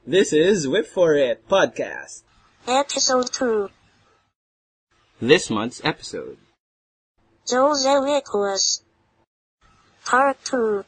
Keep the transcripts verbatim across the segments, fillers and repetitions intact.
This is Whip For It Podcast. Episode two. This month's episode. Jose Nicholas. Part two.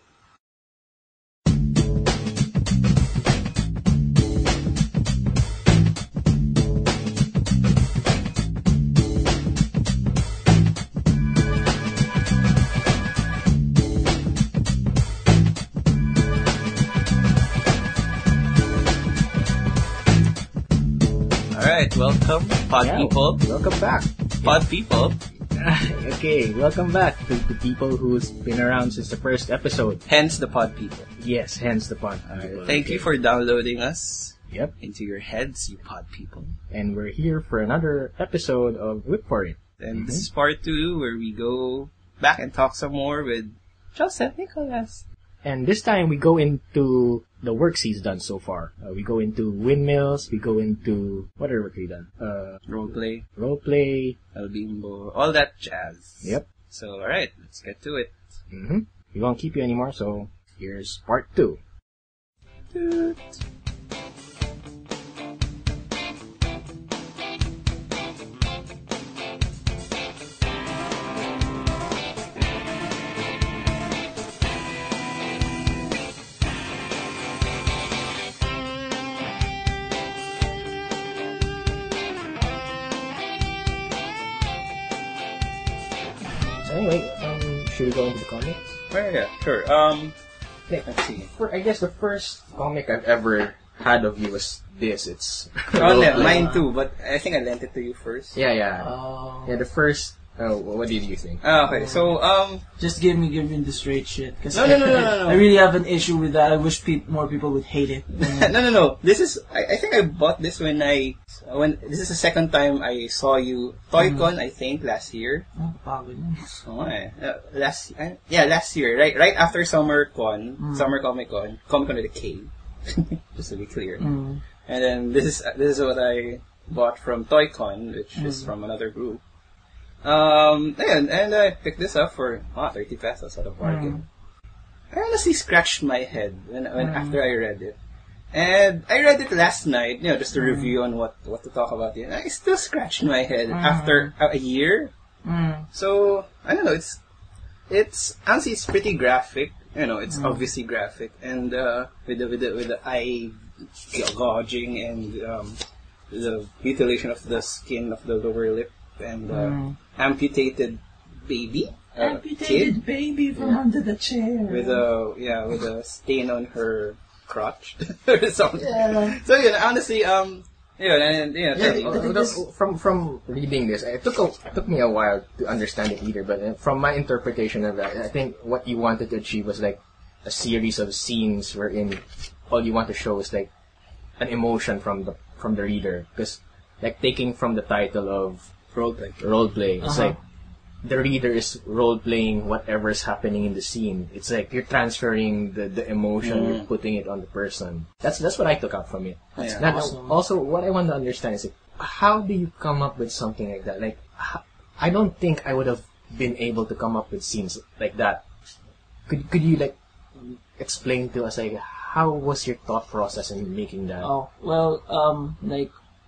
Alright, welcome, pod Yeah, people. Welcome back. Pod people. Okay, welcome back to the people who's been around since the first episode. Hence the pod people. Yes, hence the pod. people. Thank you for downloading us Yep, into your heads, you pod people. and we're here for another episode of Whip For It. And this is part two where we go back and talk some more with Joseph Nicholas. And this time we go into the works he's done so far. Uh, we go into windmills, we go into... What other work he done? Uh, Roleplay, roleplay. El Bimbo, all that jazz. Yep. So, alright, let's get to it. Mm-hmm. We won't keep you anymore, so here's part two. Toot. So anyway, um, should we go into the comics? Well, yeah, sure. Um, Okay. let's see. For, I guess the first comic I've ever had of you was this. It's Oh, yeah, mine too, but I think I lent it to you first. Yeah, yeah. Oh. Yeah, the first. Oh, what did you think? Ah, okay, so, um, Just give me, give me the straight shit. Cause No, I, no, no, no, no, no. I really have an issue with that. I wish peop more people would hate it. no, no, no. This is, I, I think I bought this when I, when, this is the second time I saw you, ToyCon, I think, last year. Oh, pagod yun. Oh, eh. Uh, last, uh, yeah, last year, right, right after SummerCon, Mm. Summer Comic Con, Comic Con with a K, just to be clear. Mm. And then this is, this is what I bought from ToyCon, which is Mm. from another group. Um, and, and I picked this up for, ah, thirty pesos at a bargain. I honestly scratched my head when, when Mm. after I read it. And I read it last night, you know, just to review on what, what to talk about. And I still scratched my head Mm. after a, a year. Mm. So, I don't know, it's, it's, honestly, it's pretty graphic. You know, it's Mm. obviously graphic. And, uh, with the, with the, with the eye gouging and, um, the mutilation of the skin of the lower lip and, uh, Mm. amputated baby. uh, Amputated kid baby from under the chair. with a, yeah, with a stain on her crotch or something. Yeah. So, yeah, honestly, um, yeah, and, yeah, Yeah, tell- uh, uh, from from reading this, it took a, it took me a while to understand it either. But uh, from my interpretation of that, I think what you wanted to achieve was like a series of scenes wherein all you want to show is like an emotion from the from the reader. Because like taking from the title of roleplay. role play, it's Uh-huh. like the reader is role playing whatever's happening in the scene. It's like you're transferring the, the emotion, Mm. you're putting it on the person. That's that's what I took out from it. Yeah. Now, Awesome. Also, what I want to understand is like, how do you come up with something like that? Like, h- I don't think I would have been able to come up with scenes like that. Could could you like explain to us like how was your thought process in making that? Oh, well, um, like,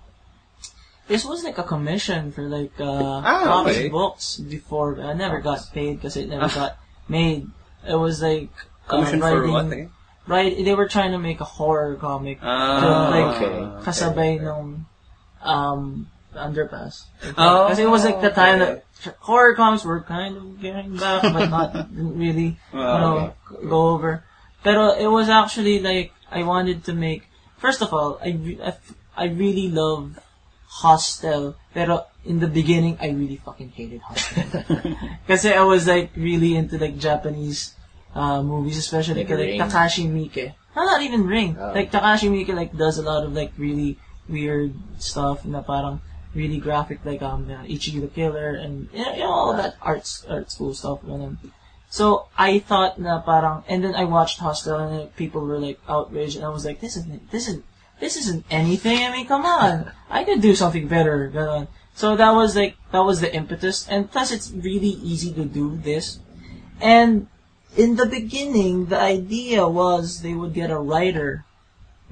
this was like a commission for like, uh, Ah, comic okay. books before. I never got paid because it never got made. It was like, uh, Commission for writing- what, eh? Right, they were trying to make a horror comic. Ah, to, like, okay. kasabay nung, um, underpass. Oh, Kasi it was like the time okay. that horror comics were kind of getting back, but not didn't really, you Oh, know, okay. go over. Pero it was actually like, I wanted to make, first of all, I, re- I, f- I really love Hostel, pero in the beginning, I really fucking hated Hostel. Kasi I was like really into like Japanese uh, movies, especially Like like, Ring? Takashi Miike. No, not even Ring. Oh. Like Takashi Miike like does a lot of like really weird stuff na parang really graphic, like um uh, Ichi the Killer and you know, you know all that arts art school stuff. Ganun. So I thought na parang, and then I watched Hostel and like, people were like outraged, and I was like, this isn't this isn't this isn't anything. I mean, come on, I could do something better. Ganun. So that was like that was the impetus, and plus it's really easy to do this. And in the beginning, the idea was they would get a writer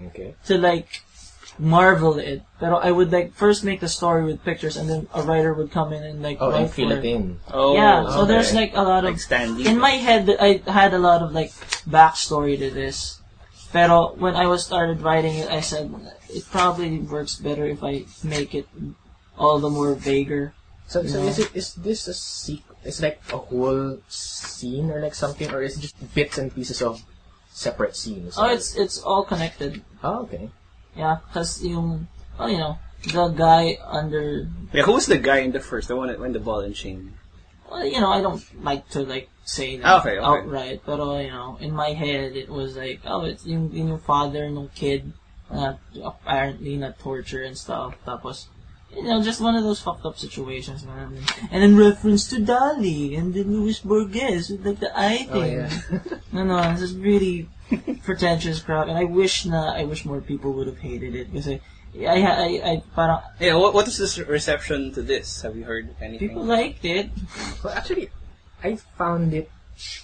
Okay. to like marvel it. Pero I would like first make the story with pictures, and then a writer would come in and like Oh, and write fill for it in. Oh, Yeah, so okay. there's like a lot of Like Stan Lee. in my head. I had a lot of like backstory to this. Pero when I was started writing it, I said it probably works better if I make it all the more vaguer. So, so Yeah. is it is this a sequ- It's like a whole scene or like something, or is it just bits and pieces of separate scenes? Oh, it's it's all connected. Oh, okay. Yeah, because yung oh you know the guy under Yeah, who was the guy in the first, the one that went the ball and chain? well, you know I don't like to like say that Ah, okay, okay. outright, but you know in my head it was like oh it's yung, yung father no kid, uh, apparently not torture and stuff. Tapos you know, just one of those fucked up situations, man. And in reference to Dali and the Luis Borges with like the eye Oh, thing. yeah. No, no, this is really pretentious crap. And I wish na, I wish more people would have hated it because I, I, I, I parang, Yeah, what, what is the reception to this? Have you heard anything? people liked it. Well, actually, I found it.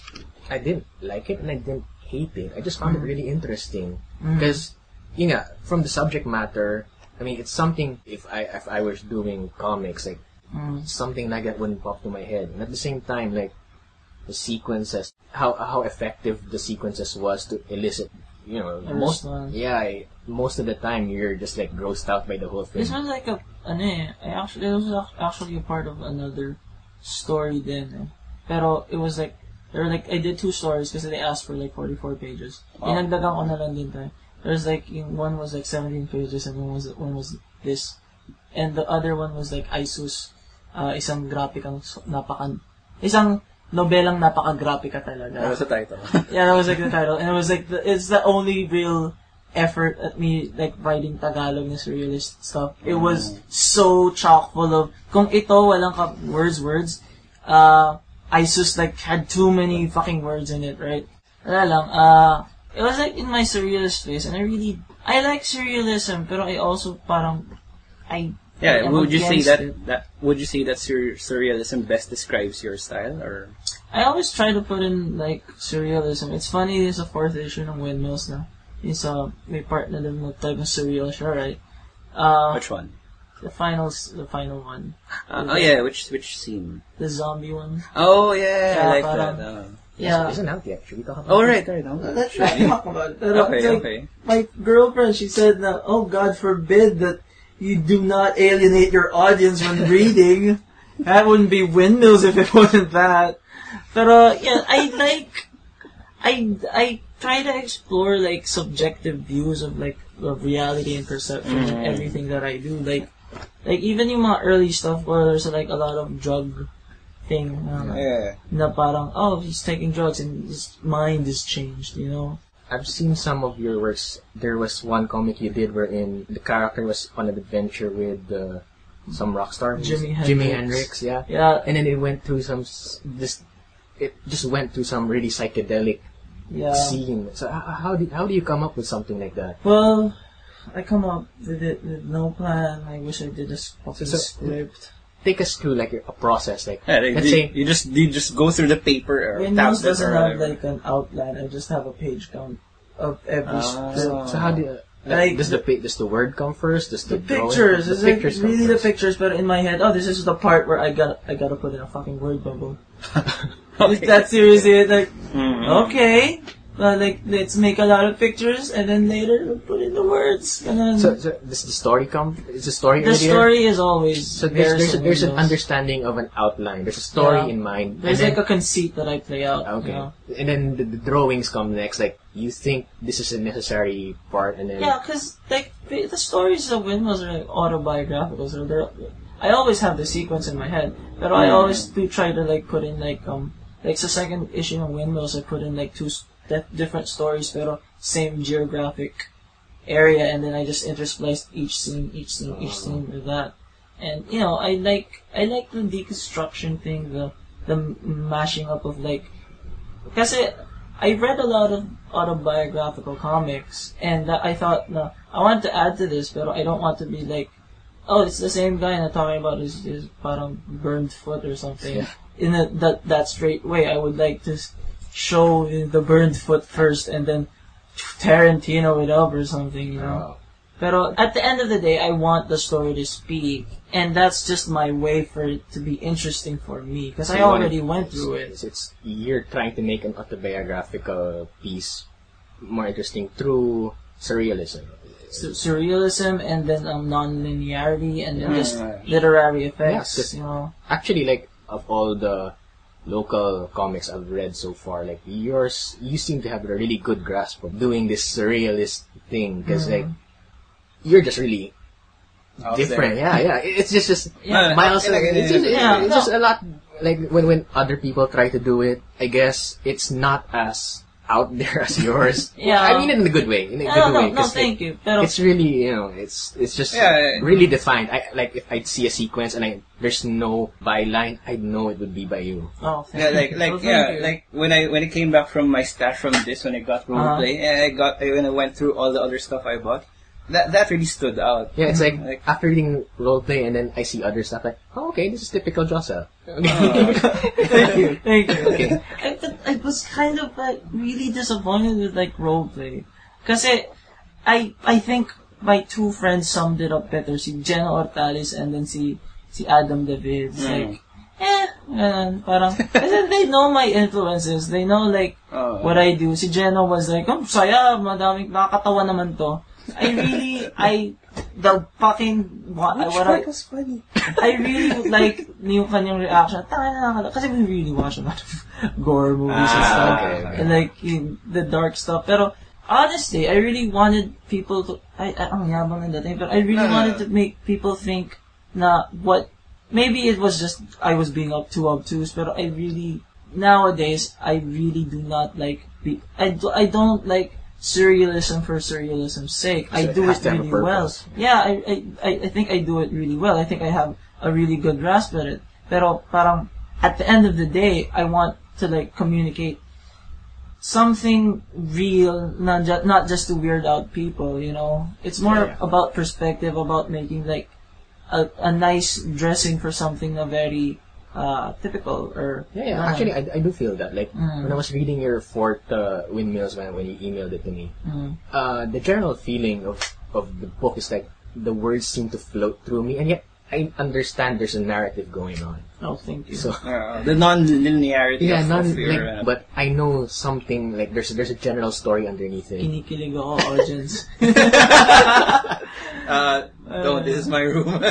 I didn't like it and I didn't hate it. I just found it really interesting because, you know, from the subject matter. I mean, it's something. If I if I was doing comics, like Mm. something like that wouldn't pop to my head. And at the same time, like the sequences, how how effective the sequences was to elicit, you know, A most response. yeah, I, most of the time you're just like grossed out by the whole thing. This was like a, ano eh, I actually, it was ac- actually a part of another story then eh. Pero it was like, there were like, I did two stories because they asked for like forty-four pages. Wow. Inagdagan ko na lang din tayo. There's like, yung one was like seventeen pages and one was, one was this. And the other one was like Isus, uh, isang grapikang so- napaka, isang nobelang napaka-grapika talaga. That was the title. Yeah, that was like the title. And it was like, the, it's the only real effort at me, like, writing Tagalog na surrealist stuff. It was so chock full of, kung ito, walang ka, words, words, uh, Isus, like, had too many fucking words in it, right? Wala lang, uh, it was like in my surrealist phase, and I really, I like surrealism, pero I also parang, I, Yeah, I'm would you say against that, it. that would you say that sur- surrealism best describes your style, or? I always try to put in, like, surrealism. It's funny, there's a fourth issue ng Windmills na. It's, uh, may part na din na type of surreal siya, right? Uh, Which one? the final, the final one. Uh, oh yeah, which which scene? The zombie one. Oh yeah, Yeah, I like parang- that. Uh, Yeah. Isn't out yet. Should we talk about oh it? right, right. I'm not Let's sure. not talk about it. Pero, Okay, like, okay. my girlfriend, she said that, oh, God forbid that you do not alienate your audience when reading. That wouldn't be Windmills if it wasn't that. Pero, yeah, I like, I, I try to explore, like, subjective views of, like, of reality and perception and everything that I do. Like, like, even yung mga early stuff where there's, like, a lot of drug thing. Um, Yeah. na parang, oh, he's taking drugs and his mind is changed, you know? I've seen some of your works. There was one comic you did wherein the character was on an adventure with uh, some rock star, Jimi Jimi Hendrix. Hendrix, yeah. Yeah, And then it went through some s- this. It just went through some really psychedelic yeah. scene. So h- how do how do you come up with something like that? Well, I come up with it with no plan. I wish I did a fucking So- so- script. Take us through like a process. Like Yeah, like, let's you, say you just you just go through the paper or Windows tablets doesn't or have whatever. like an outline. I just have a page count of every Ah. script. so how do you, Like, does the pa- does the word come first? Does the, The drawing- pictures, the it's like pictures come really the first? pictures, but in my head, oh, this is the part where I got I gotta put in a fucking word bubble. Okay. That's seriously it, like, Mhm. okay, uh, like, let's make a lot of pictures, and then later we'll put in the words. And then So, so does the story come? Is the story the earlier? story is always So there, there's there's, so a, there's an Windows. understanding of an outline. There's a story Yeah. in mind. There's and like a conceit that I play out. then, okay, You know? and then the, the drawings come next. Like you think this is a necessary part, and then Yeah, because like the the stories of Windmills are like autobiographical, so they're. I always have the sequence in my head, but I Mm. always do try to like put in like um like the second issue of Windmills, I put in like two s- dif- different stories, pero same geographic area, and then I just interspliced each scene, each scene, each scene with that. And you know, I like I like the deconstruction thing, the the mashing up of like, kasi I read a lot of autobiographical comics, and that I thought, no, I want to add to this, but I don't want to be like, oh, it's the same guy na talking about his, his parang burned foot or something. Yeah. In a, that that straight way, I would like to s- show the burned foot first, and then Tarantino it up or something, you know. Oh. Pero at the end of the day, I want the story to speak, and that's just my way for it to be interesting for me, because So I you want already went through it. It's, it's you're trying to make an autobiographical piece more interesting through surrealism. Sur- surrealism, and then um, non-linearity, and then Yeah. just literary Yeah, effects, 'cause- you know. Actually, like of all the local comics I've read so far, like yours, you seem to have a really good grasp of doing this surrealist thing because like you're just really Out different. there. Yeah, yeah. It- It's just, just Yeah. miles. Yeah, It's just, it's, yeah, it's no. just a lot. Like when when other people try to do it, I guess it's not as out there as yours. Yeah. I mean it in a good way. In a No, good no, way. no, 'cause, like, thank you. Pero it's really, you know, it's it's just Yeah. really defined. I like if I'd see a sequence and I there's no byline, I'd know it would be by you. oh, thank Yeah, you. like like Well, thank yeah, you. like when I when I came back from my stash from this when I got roleplay, Uh-huh. and I got when I went through all the other stuff I bought, that that really stood out. Yeah, it's like, Like- after reading roleplay and then I see other stuff like, oh, okay, this is typical Jossa. Thank you, thank you. Okay. I, but I was kind of like really disappointed with like roleplay, kasi I I think my two friends summed it up better. Si Jenna Ortales and then si si Adam David. It's Mm. like, eh, ganun, parang kasi they know my influences. They know like Oh. what I do. Si Jenna was like, oh, saya, madaming nakakatawa naman to. I really, I, the fucking, what, Which what part I, was funny? I really would like yung kanyang reaction. Taka na nakakala. Kasi we really watch a lot of gore movies and Ah, stuff. okay, okay. And like, yung, the dark stuff. Pero, honestly, I really wanted people to, I, I ang yabang ng dating, but I really No, no, wanted no. to make people think na what, maybe it was just, I was being up too obtuse, pero I really, nowadays, I really do not like, be, I, do, I don't like surrealism for surrealism's sake. I So it do has it to have a really well. purpose. Yeah, I, I, I I think I do it really well. I think I have a really good grasp at it. Pero parang, at the end of the day, I want to like communicate something real, not, ju- not just to weird out people, you know. It's more Yeah, yeah. about perspective, about making like a, a nice dressing for something na very uh, typical or Yeah, yeah. uh, Actually, I, I do feel that. Like, Mm. when I was reading your fourth uh, Windmills when, when you emailed it to me, mm, uh, the general feeling of, of the book is like, the words seem to float through me, and yet I understand there's a narrative going on. oh, thank you. So, Uh, the non-linearity yeah, of, not of your, like, uh, but I know something, like, there's, there's a general story underneath it. Kinikilig ako, audience. uh, no, this is my room.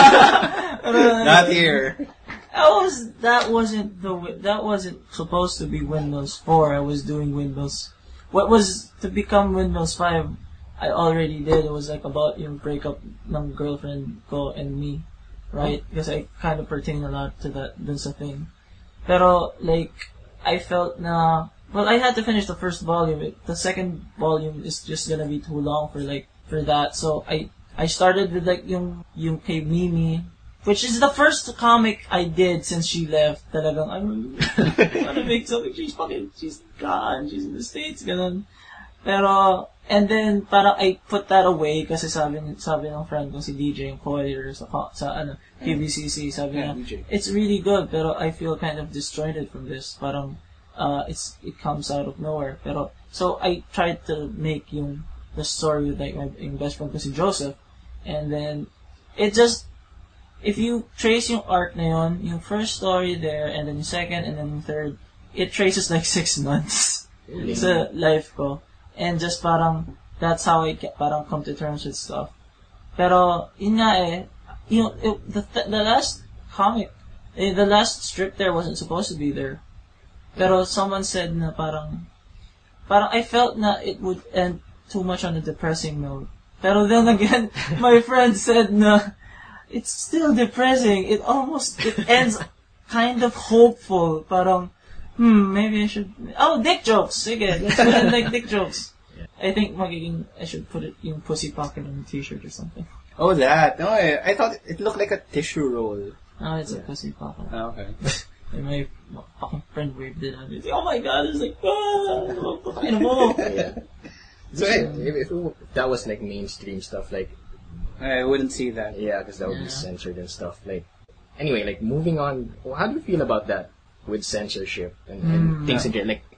Uh, Not here. That was that wasn't the wi- that wasn't supposed to be Windows four. I was doing Windows. What was to become Windows five? I already did. It was like about yung breakup ng girlfriend ko and me, right? Because I kind of pertain a lot to that dun sa thing. Pero like I felt na well, I had to finish the first volume. It, the second volume is just gonna be too long for like for that. So I I started with like yung yung kay Mimi, which is the first comic I did since she left. Talagang, I want to make something. She's fucking, she's gone. She's in the States, ganun. Pero, and then, parang I put that away kasi sabi, sabi ng friend ko si D J Coyer sa, sa ano, Q V C C, sabi Yeah, niya, D J. it's really good, pero I feel kind of disjointed from this. Parang, uh, it's, it comes out of nowhere. Pero, so I tried to make yung, the story with like my yung best friend ko si Joseph. And then, it just, if you trace yung arc na yun, yung first story there, and then yung second, and then yung third, it traces like six months sa life ko. And just parang, that's how I get, parang come to terms with stuff. Pero, yun nga eh, you know, it, the, the last comic, eh, the last strip there wasn't supposed to be there. Pero someone said na parang, parang I felt na it would end too much on a depressing note. Pero then again, my friend said na, it's still depressing. It almost, it ends kind of hopeful. Parang, hmm, maybe I should, oh, dick jokes. Sige, let's put it like dick jokes. I think magiging, I should put it yung pussy pocket on the t-shirt or something. Oh, that. No, I, I thought it looked like a tissue roll. Oh, it's a pussy pocket. Oh, okay. And my fucking friend waved it at me. It's like, oh my god, it's like, ah, ano mo? Yeah. So, if, eh, if, if that was like mainstream stuff, like, I wouldn't see that. yeah, because that would Yeah. be censored and stuff. Like, anyway, like moving on. How do you feel about that with censorship and, and Mm. things in general? Like,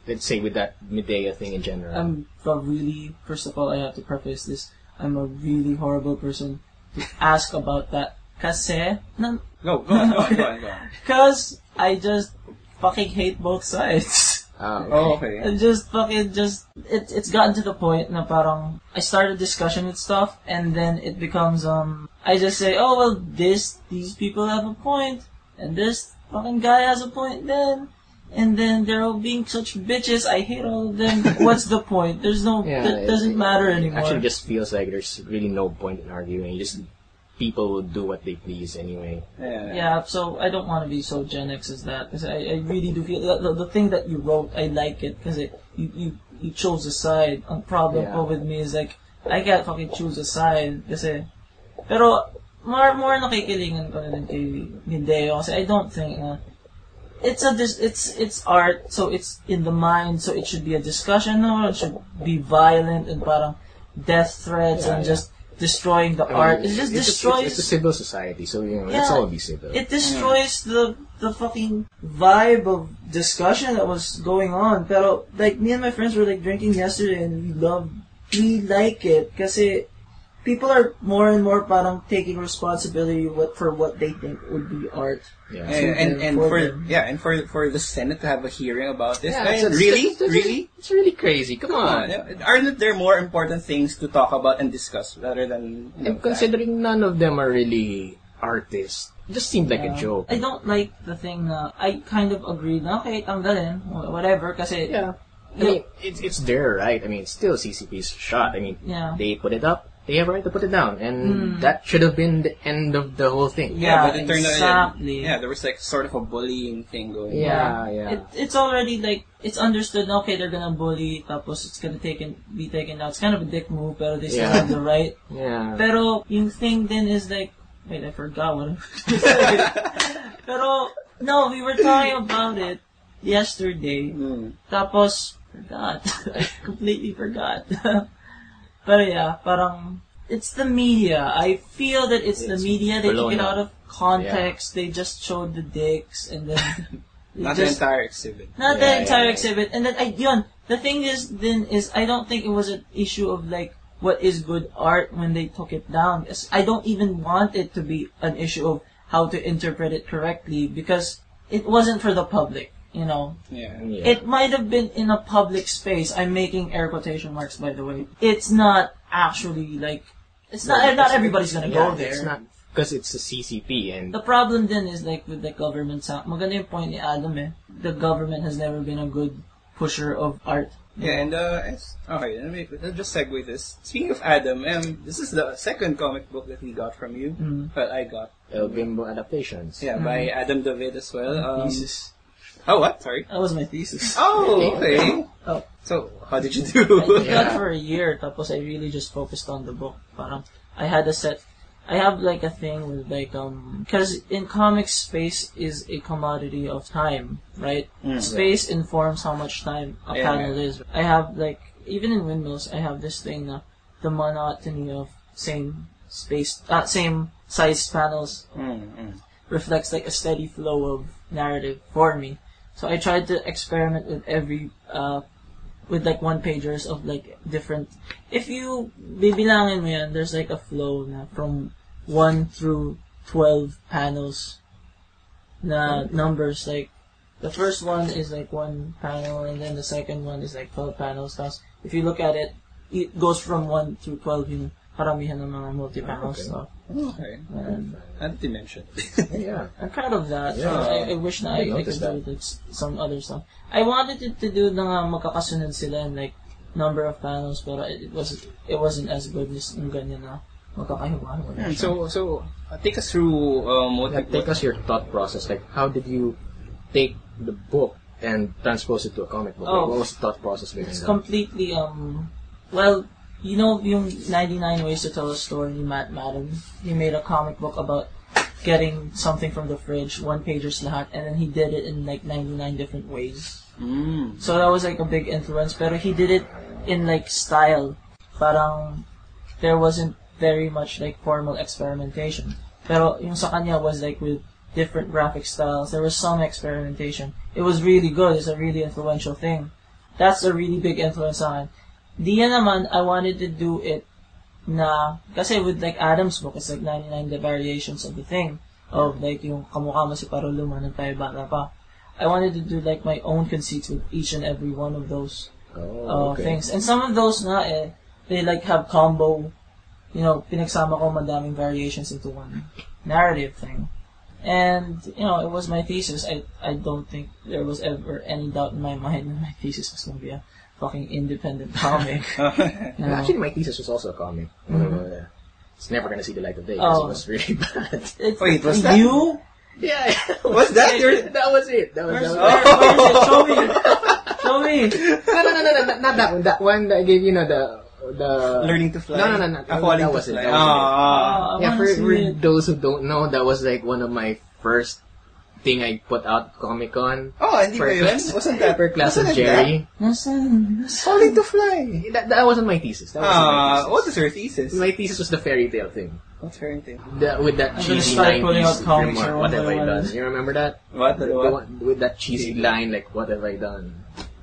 let's say with that Medea thing in general? I'm a really, first of all, I have to preface this. I'm a really horrible person to ask about that. Kasi, nan, Go, go on, go on, go on, go on. Cause I just fucking hate both sides. Ah, okay. Oh, okay. And just fucking just it it's gotten to the point na parang I start a discussion with stuff and then it becomes um I just say, oh well this these people have a point and this fucking guy has a point then and then they're all being such bitches. I hate all of them. What's the point? There's no Yeah, it doesn't it, matter it anymore. actually just feels like there's really no point in arguing. You just people will do what they please anyway. Yeah. Yeah, so I don't want to be so Gen X as that because I, I really do feel the, the, the thing that you wrote, I like it because it you, you you chose a side. The problem Yeah. po with me is like I can't fucking choose a side kasi pero more more nakikilingan ko na din kay Hideo kasi I don't think na it's a dis, it's it's art so it's in the mind so it should be a discussion no it should be violent and parang death threats Yeah, and yeah. just destroying the I mean, art. It just it's, destroys. It's, it's a civil society, so you know, Yeah, let's all be civil. It destroys the the fucking vibe of discussion that was going on. Pero like me and my friends were like drinking yesterday, and we love, we like it, kasi people are more and more parang taking responsibility what for what they think would be art. Yeah. And, and, and For for them. yeah, and for for the Senate to have a hearing about this, Yeah, I- it's- really, it's- it's- really, It's really crazy. Come on. Uh, aren't there more important things to talk about and discuss rather than you know, And considering none of them are really artists, it just seemed like a Um, joke. I don't like the thing na I kind of agree na okay, tanggalin, whatever, kasi Yeah. I mean, it's it's their right. I mean, it's still C C P's shot. I mean, Yeah. they put it up. They have a right to put it down, and that should have been the end of the whole thing. Yeah, but it turned exactly. out yeah, there was like sort of a bullying thing going. Yeah, yeah. It, it's already like it's understood. na, Okay, they're gonna bully. Tapos it's gonna taken be taken out. It's kind of a dick move, pero they still Yeah. have the right. Yeah. Pero yung thing then is like, wait, I forgot what. Pero no, we were talking about it yesterday. Mm. Tapos forgot. I completely forgot. But yeah, parang it's the media. I feel that it's, the It's media. They took blown it out up. of context. They just showed the dicks and then it Not just- the entire exhibit. not Yeah, the entire yeah, yeah. exhibit. And then I yun, the thing is then is I don't think it was an issue of like what is good art when they took it down. It's- I don't even want it to be an issue of how to interpret it correctly because it wasn't for the public. You know, Yeah. Yeah. it might have been in a public space. I'm making air quotation marks, by the way. It's not actually like it's not. Not everybody's gonna Yeah, go there. It's not because it's a C C P, and The problem then is like with the government. Sa maganda yung point ni Adam eh. The government has never been a good pusher of art. Yeah, and uh, it's, okay, let me let's just segue this. Speaking of Adam, um, this is the second comic book that we got from you. Mm. Well, I got. El Bimbo adaptations. Yeah, by Adam David as well. Um, Thesis. oh, what? Sorry. That was my thesis. Oh, okay. Oh. So, how did you do? I did that Yeah. for a year. Tapos I really just focused on the book. Parang I had a set. I have like a thing with like um because in comics space is a commodity of time, right? Mm. Space informs how much time a Yeah, panel yeah. is. I have like even in Windmills, I have this thing na the monotony of same space, uh, same size panels Mm, mm. reflects like a steady flow of narrative for me. So I tried to experiment with every uh with like one pagers of like different. If you bibilangin mo yan, there's like a flow na from one through twelve panels na numbers like the first one is like one panel and then the second one is like twelve panels. Tapos if you look at it, it goes from one through twelve yung paramihan ng mga multi-panel Okay. stuff. Okay. And Not to mention. Yeah. I'm proud of that. Yeah. I, I wish na I, I I could noticed do like, s- some other stuff. I wanted it to do na nga magkakasunod sila in like number of panels, pero it was it wasn't as good as yung ganyan na magkakahiwa-hiwa. Hmm, so, so uh, take us through um, what, Like, take us your thought process. Like, how did you take the book and transpose it to a comic book? Like, Oh. what was the thought process behind It's that? completely um well, you know yung ninety-nine Ways to Tell a Story ni Matt Madden. He made a comic book about getting something from the fridge, one pagers lahat, and then he did it in like ninety-nine different ways. Mm. So that was like a big influence, pero he did it in like style. Parang there wasn't very much like formal experimentation. Pero yung sa kanya was like with different graphic styles. There was some experimentation. It was really good. It's a really influential thing. that's a really big influence sa akin. Dia naman, I wanted to do it na, kasi with like Adam's book, it's like ninety-nine the variations of the thing. Of like yung kamukha mo si Paruluma nung tayo bata pa. I wanted to do like my own conceits with each and every one of those Oh, uh, okay. things. And some of those na eh, they like have combo, you know, pinagsama ko madaming variations into one narrative thing. And, you know, it was my thesis. I I don't think there was ever any doubt in my mind that my thesis was going to be a fucking independent comic. You know? Actually, my thesis was also a comic. Mhm. Uh, it's never gonna see the light of day because Oh. it was really bad. It's, Wait, was that- you? yeah, Was that your- That was it. That was. Where's, That where, was where is it? Show me. Show me. no, no, no, no, no, not that one. That one that gave you know the the Learning to fly. No, no, no, no. Ah, falling that to was it. fly. That was it. Ah. I Yeah, wanna for, see for it. those who don't know, that was like one of my first thing I put out Comic Con. Oh, hindi For ba yun? class- Wasn't that for class of wasn't it Jerry? Nasaan? that? Falling to fly. That, that wasn't my thesis. That wasn't my Ah, thesis. what is your thesis? My thesis was the fairy tale thing. What's her thing? The, with that I'm gonna cheesy start pulling nineties out comics remark, or what have I whatever. done? You remember that? What? The, The the what? one with that cheesy line like, what have I done?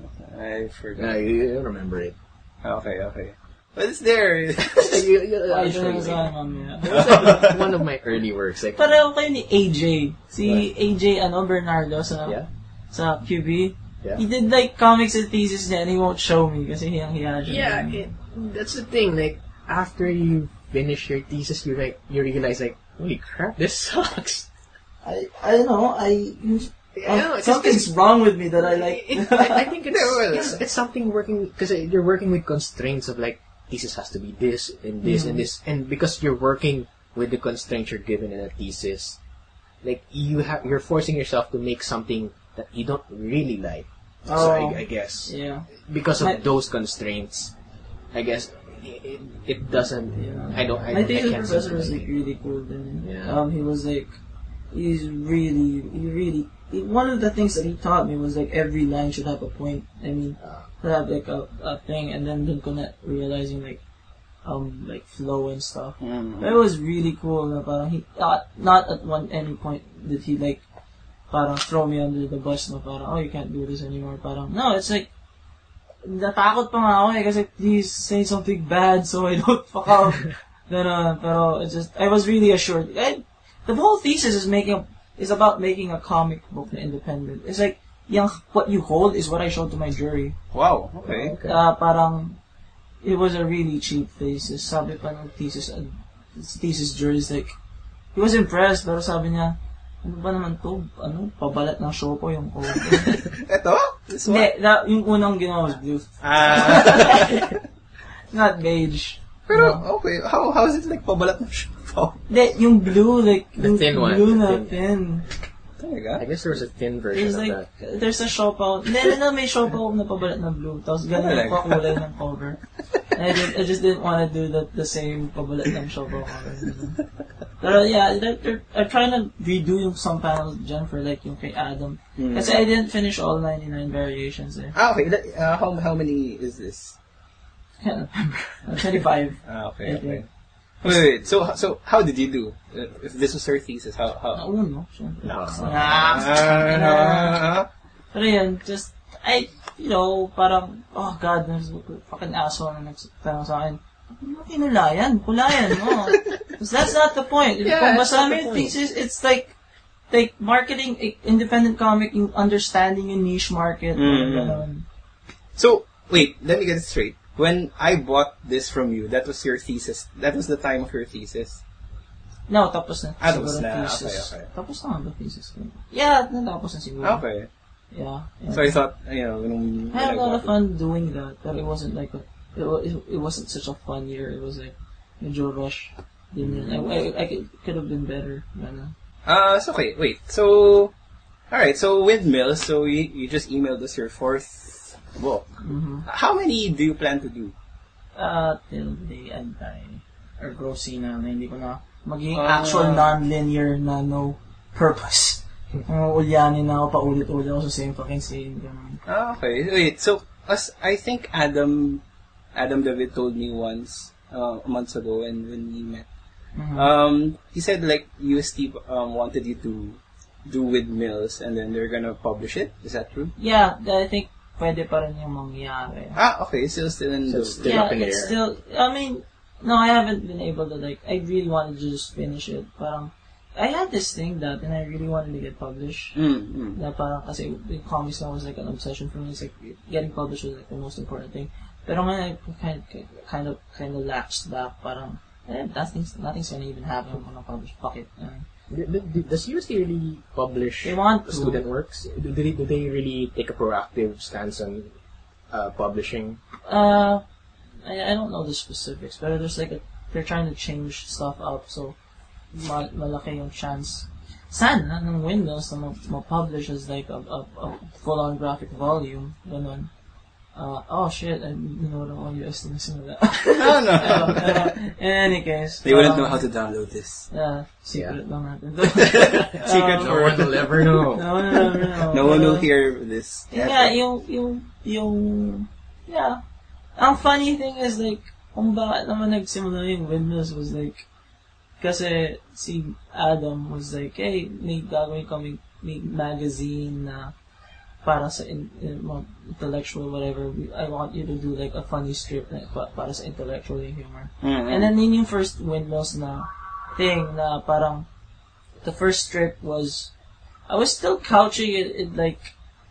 I Yeah, forgot. you, you remember it. Okay, okay. But it's there. You- you- Ay, I'll show ito na you. sa mamaya. It was like one of my early works. Like, Pareho kayo ni A J. Si A J, ano, Bernardo sa yeah, sa Q B. yeah. He did like comics and thesis niya and he won't show me kasi hiyang-hiya siya. Yeah, it, that's the thing. Like after you finish your thesis, you like you realize like, holy crap, this sucks. I, I don't know, I... Yeah, uh, no, it's just- something's wrong with me that I like. It, I, I think it's, it's it's something working because you're working with constraints of like thesis has to be this and this and Mhm. this, and because you're working with the constraints you're given in a thesis, like you have you're forcing yourself to make something that you don't really like. So Oh. I, I guess Yeah. because of My- those constraints, I guess it, it doesn't. Yeah. I don't. I, My I thesis can't professor was see like really cool. Then Yeah. um, he was like, he's really, he really. He, one of the things that he taught me was like every line should have a point. I mean, should have like a, a thing, and then dun ko na realizing like, um, like flow and stuff. Mm. But it was really cool. Na parang he not, not at one any point did he like, parang throw me under the bus. Na parang oh you can't do this anymore. Parang no, it's like. Natakot pa nga ako eh, kasi please say something bad so I don't fuck up. Ganon, pero it just, I was really assured. I, the whole thesis is making, a, is about making a comic book na independent. It's like, yung, what you hold is what I showed to my jury. Wow, okay. Okay. Uh, parang, it was a really cheap thesis. Sabi pa ng thesis, uh, thesis jury is like, he was impressed, pero sabi niya, ano ba naman to? Ano? Pabalat ng Shopo yung cover. Ito? This one? Hindi, that, yung unang ginawa was blue. Ah. Not beige. Pero, okay. How how is it like pabalat ng show? Hindi, yung blue, like, The yung thin one, blue the na thin. thin. Talaga? I guess there was a thin version There's of like, that. there's a shop out. Hindi, na may shop out na pabalat na blue. Tapos ganun Talaga? yung pakulay ng cover. And I, did, I just didn't want to do the, the same pabalat ng shop out cover. Pero yeah, they're, they're, I'm trying to redo yung some panels dyan for like yung kay Adam. Hmm. Kasi I didn't finish all ninety-nine variations eh. Ah, okay. That- Uh, how how many is this? I can't remember. twenty-five. Ah, okay, I okay. think. Wait, wait. So so how did you do? Uh, if this was her thesis, how how? Nauno, syempre. No. Ah. Pero yun, just, I, you know, parang, oh God, there's a fucking asshole na nagtanong sa akin, ano kinulayan? Kulayan mo. Because that's not the point. Yeah, Kung that's basa not mo the yung point. thesis, it's like, like marketing i- independent comic, yung understanding yung niche market. Mm. ganun. So wait, let me get it straight. When I bought this from you, that was your thesis. That was the time of your thesis. No, tapos na. Ah, tapos siguro na. thesis. Okay, okay. Tapos na nga ba thesis ko? Yeah, natapos na siguro. Okay. Yeah. yeah. So I thought, you know, nung I had a lot of nag- fun doing that, but it wasn't like a, it, wa- it, it wasn't such a fun year. It was like medyo rush. Din yun. I, I, I could, could have been better. Ganun. Uh, so okay, wait. So, alright, so Windmills, so you, you just emailed us your fourth book. Mm-hmm. How many do you plan to do? Uh, till the day I die. Or Grosina na hindi ko na magiging Ah. actual non-linear na no purpose. Uh, ulyanin na ako, paulit-ulit ako sa same fucking scene. Ganun. Ah, okay. Wait, so, as I think Adam, Adam David told me once, uh, months ago when, when we met, Mhm. um, he said like U S T um, wanted you to do Windmills and then they're gonna publish it. Is that true? Yeah, I think pwede pa rin yung mangyari. Ah, okay. Still, still in So the... still yeah, up in the it's air. still, I mean, no, I haven't been able to, like, I really wanted to just finish it. Parang, I had this thing that, and I really wanted to get published. Mm, mm. Na parang, kasi the comics now was like an obsession for me. It's like, getting published was like the most important thing. Pero when I kind kind of, kind of lapsed back, parang, eh, nothing's, nothing's gonna even happen when I'm published. Fuck it. Uh, D- d- Does U S T really publish They want to. student works? Do they, do they really take a proactive stance on uh, publishing? Uh, I, I don't know the specifics, but there's like a, they're trying to change stuff up, so mal, malaki yung chance. Sana ng Windows na ma- ma-publish as like a, a, a full-on graphic volume, ganun. Uh, oh shit, I didn't know what all U S T na simula. No, no. uh, uh, in any case. They wouldn't um, know how to download this. Yeah, secret lang natin. Secret Um, No one will ever know. No, no, no, no. No one will Uh, hear this. Yun nga, yung, yung, yung, yeah. Ang funny thing is, like, kung bakit naman nagsimula yung Windows was like, kasi si Adam was like, hey, may gagawin kami, may magazine na para sa in, in, mga intellectual whatever. I want you to do like a funny strip na pa- para sa intellectual yung humor. Mm-hmm. And then yun yung first Windows na thing na parang the first strip was, I was still couching it in like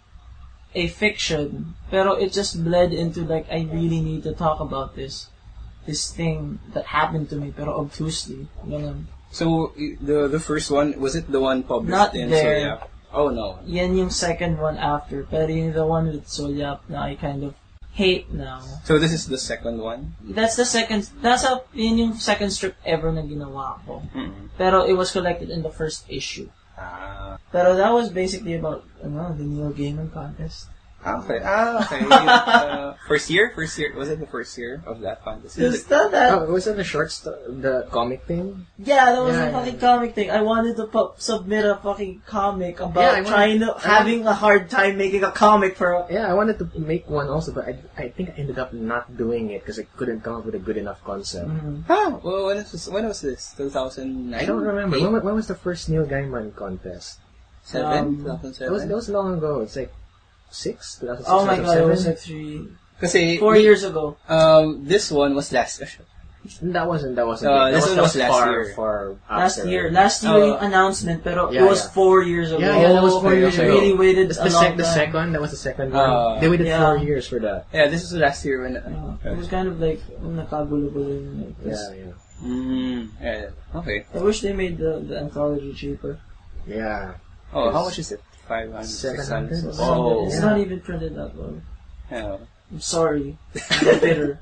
a fiction, pero it just bled into like, I really need to talk about this this thing that happened to me, pero obtusely. Ganun. So, y- the the first one, was it the one published Not in there. Soya? Oh, no. Yan yung second one after, pero yung the one with Solyap na I kind of hate now. So, this is the second one? That's the second, that's a, yun yung second strip ever na ginawa ko. Mm. Pero it was collected in the first issue. Ah. Pero that was basically about, ano, the Neil Gaiman contest. Ah, okay. Ah, okay. uh, first year? First year? Was it the first year of that contest? Is that that? Oh, was that the short st- the comic thing? Yeah, that was Yeah, a fucking yeah. comic thing. I wanted to pu- submit a fucking comic about Yeah, I wanted- trying to, I having a hard time making a comic for a, Yeah, I wanted to make one also, but I, I think I ended up not doing it because I couldn't come up with a good enough concept. Mhm. Ah, well, when was, when was this? two thousand nine? I don't remember. When, when was the first Neil Gaiman contest? Seven? Um, two thousand seven? That was, that was long ago. It's like six? two thousand six, Oh my god, it was two thousand seven? like three, Kasi, four years ago. um, this one was last, That wasn't, that wasn't Uh, it. That this was, one that was was last far, year. far Last after. year, last year Oh. yung announcement, pero Yeah, it was yeah. four years ago. Yeah, yeah, that was Oh, four okay, years okay. ago. Really waited the, a the, long sec- the time. second, that was the second one. Uh, they waited yeah. four years for that. yeah, this was last year when, Uh, it was kind of like, nakagulo-gulo yun. Like, this. Yeah, yeah. mm, yeah, okay. I wish they made the, the anthology cheaper. Yeah. Oh, how much is it? five hundred, six hundred? seven hundred? Oh, It's not even printed that well. yeah. I'm sorry. I'm bitter.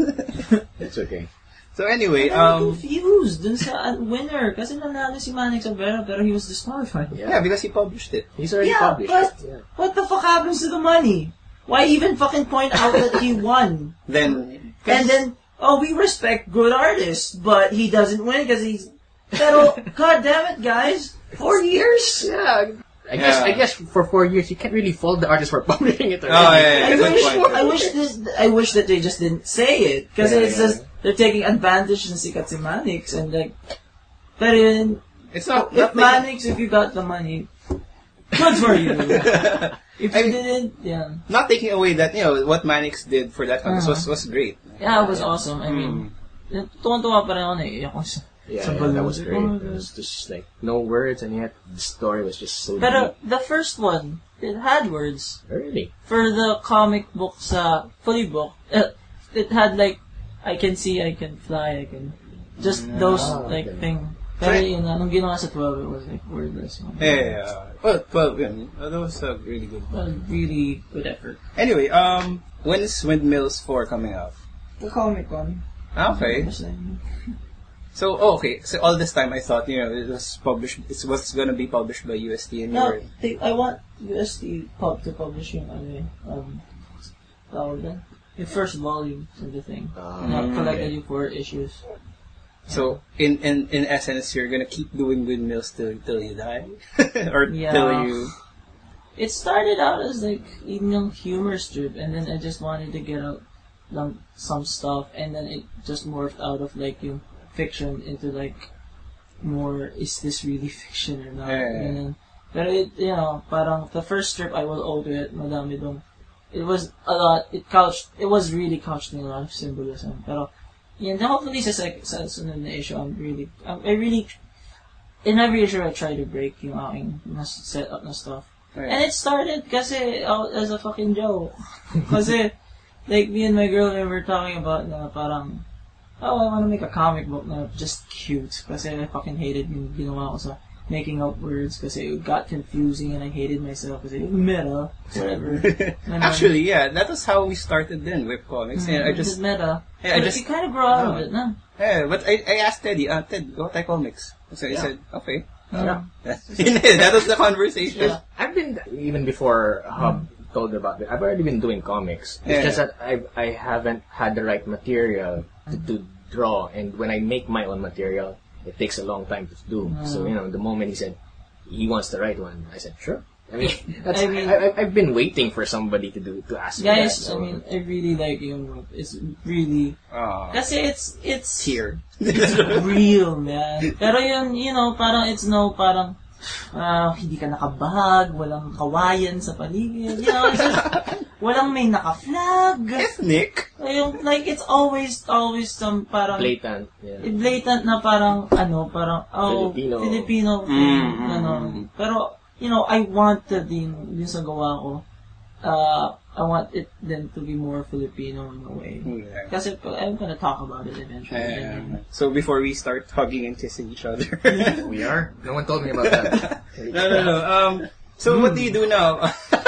It's okay. So anyway, I'm um, confused dun sa uh, winner. Kasi nanalo si Manix Avera pero he was disqualified. Yeah. yeah, because he published it. He's already Yeah, published but it. Yeah. what the fuck happens to the money? Why even fucking point out that he won? Then, And then, oh, we respect good artists, but he doesn't win because he's... Pero, god damn it, guys. Four years? Yeah. I guess Yeah. I guess for four years you can't really fault the artist for publishing it. Oh, yeah, yeah, I good wish, point. I wish this, I wish that they just didn't say it. Because Yeah, it's yeah, just, they're taking advantage ng sikat si Manix and like, pero yun, it's not, if not making- Manix, if you got the money, good for you. If I you mean- didn't, yeah. not taking away that, you know, what Manix did for that contest was, Uh-huh. was great. Yeah, it was awesome. I mean, tuwan-tuwa pa rin ako na iiyak ko sa... Yeah, sa yeah, balloon. that was great. Oh my It God. was just like no words, and yet the story was just so Pero deep. the first one, it had words. Really? For the comic book sa fully book, uh, it had like, I can see, I can fly, I can... Just those, Ah, like, okay. thing. Pero yun, nung ginawa sa twelve, it was like wordless. Yeah, yeah. Well, well, yeah, that was a really good one. Well, really good effort. Anyway, um, when is Windmills four coming out? The comic one. Ah, okay. Was like, So, oh, okay. So all this time I thought, you know, it was published, it was gonna be published by U S T and you no, were... they, I want U S T pub to publish yung ano eh, um, tawag doon? Yung first volume of the thing. Ah, And I've collected okay. yung four issues. So, in, in, in essence, you're gonna keep doing Windmills till, till you die? or Yeah. till you... It started out as like even yung humor strip, and then I just wanted to get out lang some stuff, and then it just morphed out of like yung fiction into like more, is this really fiction or not? Yeah, yeah, yeah. And then, pero it, you know, parang the first strip I will owe to it, madami dong it was a lot, it couched, it was really couched in a lot of symbolism. Pero, yun, hopefully sa, sec- sa sunod na issue, I'm really, I'm, I really, in every issue I try to break yung aking mas set up na stuff. Right. And it started kasi out as a fucking joke. Kasi, like, me and my girl, we were talking about na parang, oh, I want to make a comic book na just cute. Kasi I fucking hated yung ginawa ko sa making up words kasi it got confusing and I hated myself kasi meta, whatever. Actually, yeah, that was how we started then with comics. Mm, And I just, meta. yeah, I But just, you kind of grow out oh. of it, no? yeah, but I, I asked Teddy, uh, Ted, what type comics? So he Yeah. said, okay. Yeah. That was the conversation. Yeah. I've been, even before Hub told about it, I've already been doing comics. It's Yeah. just that I I haven't had the right material to, to draw, and when I make my own material, it takes a long time to do. So, you know, the moment he said he wants the right one, I said, sure. I mean, that's, I I mean- I, I've been waiting for somebody to do, to ask me that. Guys, So, I mean, I really like yung book. It's really, Aw. kasi it's, it's, Here. it's real, man. Pero yun, you know, parang it's no, parang, ah, hindi ka nakabahag, walang kawayan sa paligid, you know, it's just, walang may naka-flag. Ethnic. Yung, like, it's always, always some parang, blatant. Yeah. blatant na parang, ano, parang, oh, Filipino. Filipino thing, Mm, ano. mm. Pero, you know, I want to din, din sa gawa ko, uh, I want it then to be more Filipino in a way. Yeah. Kasi I'm gonna talk about it eventually. Um, so before we start hugging and kissing each other. We are? No one told me about that. no, no, no. Um, so what do you do now?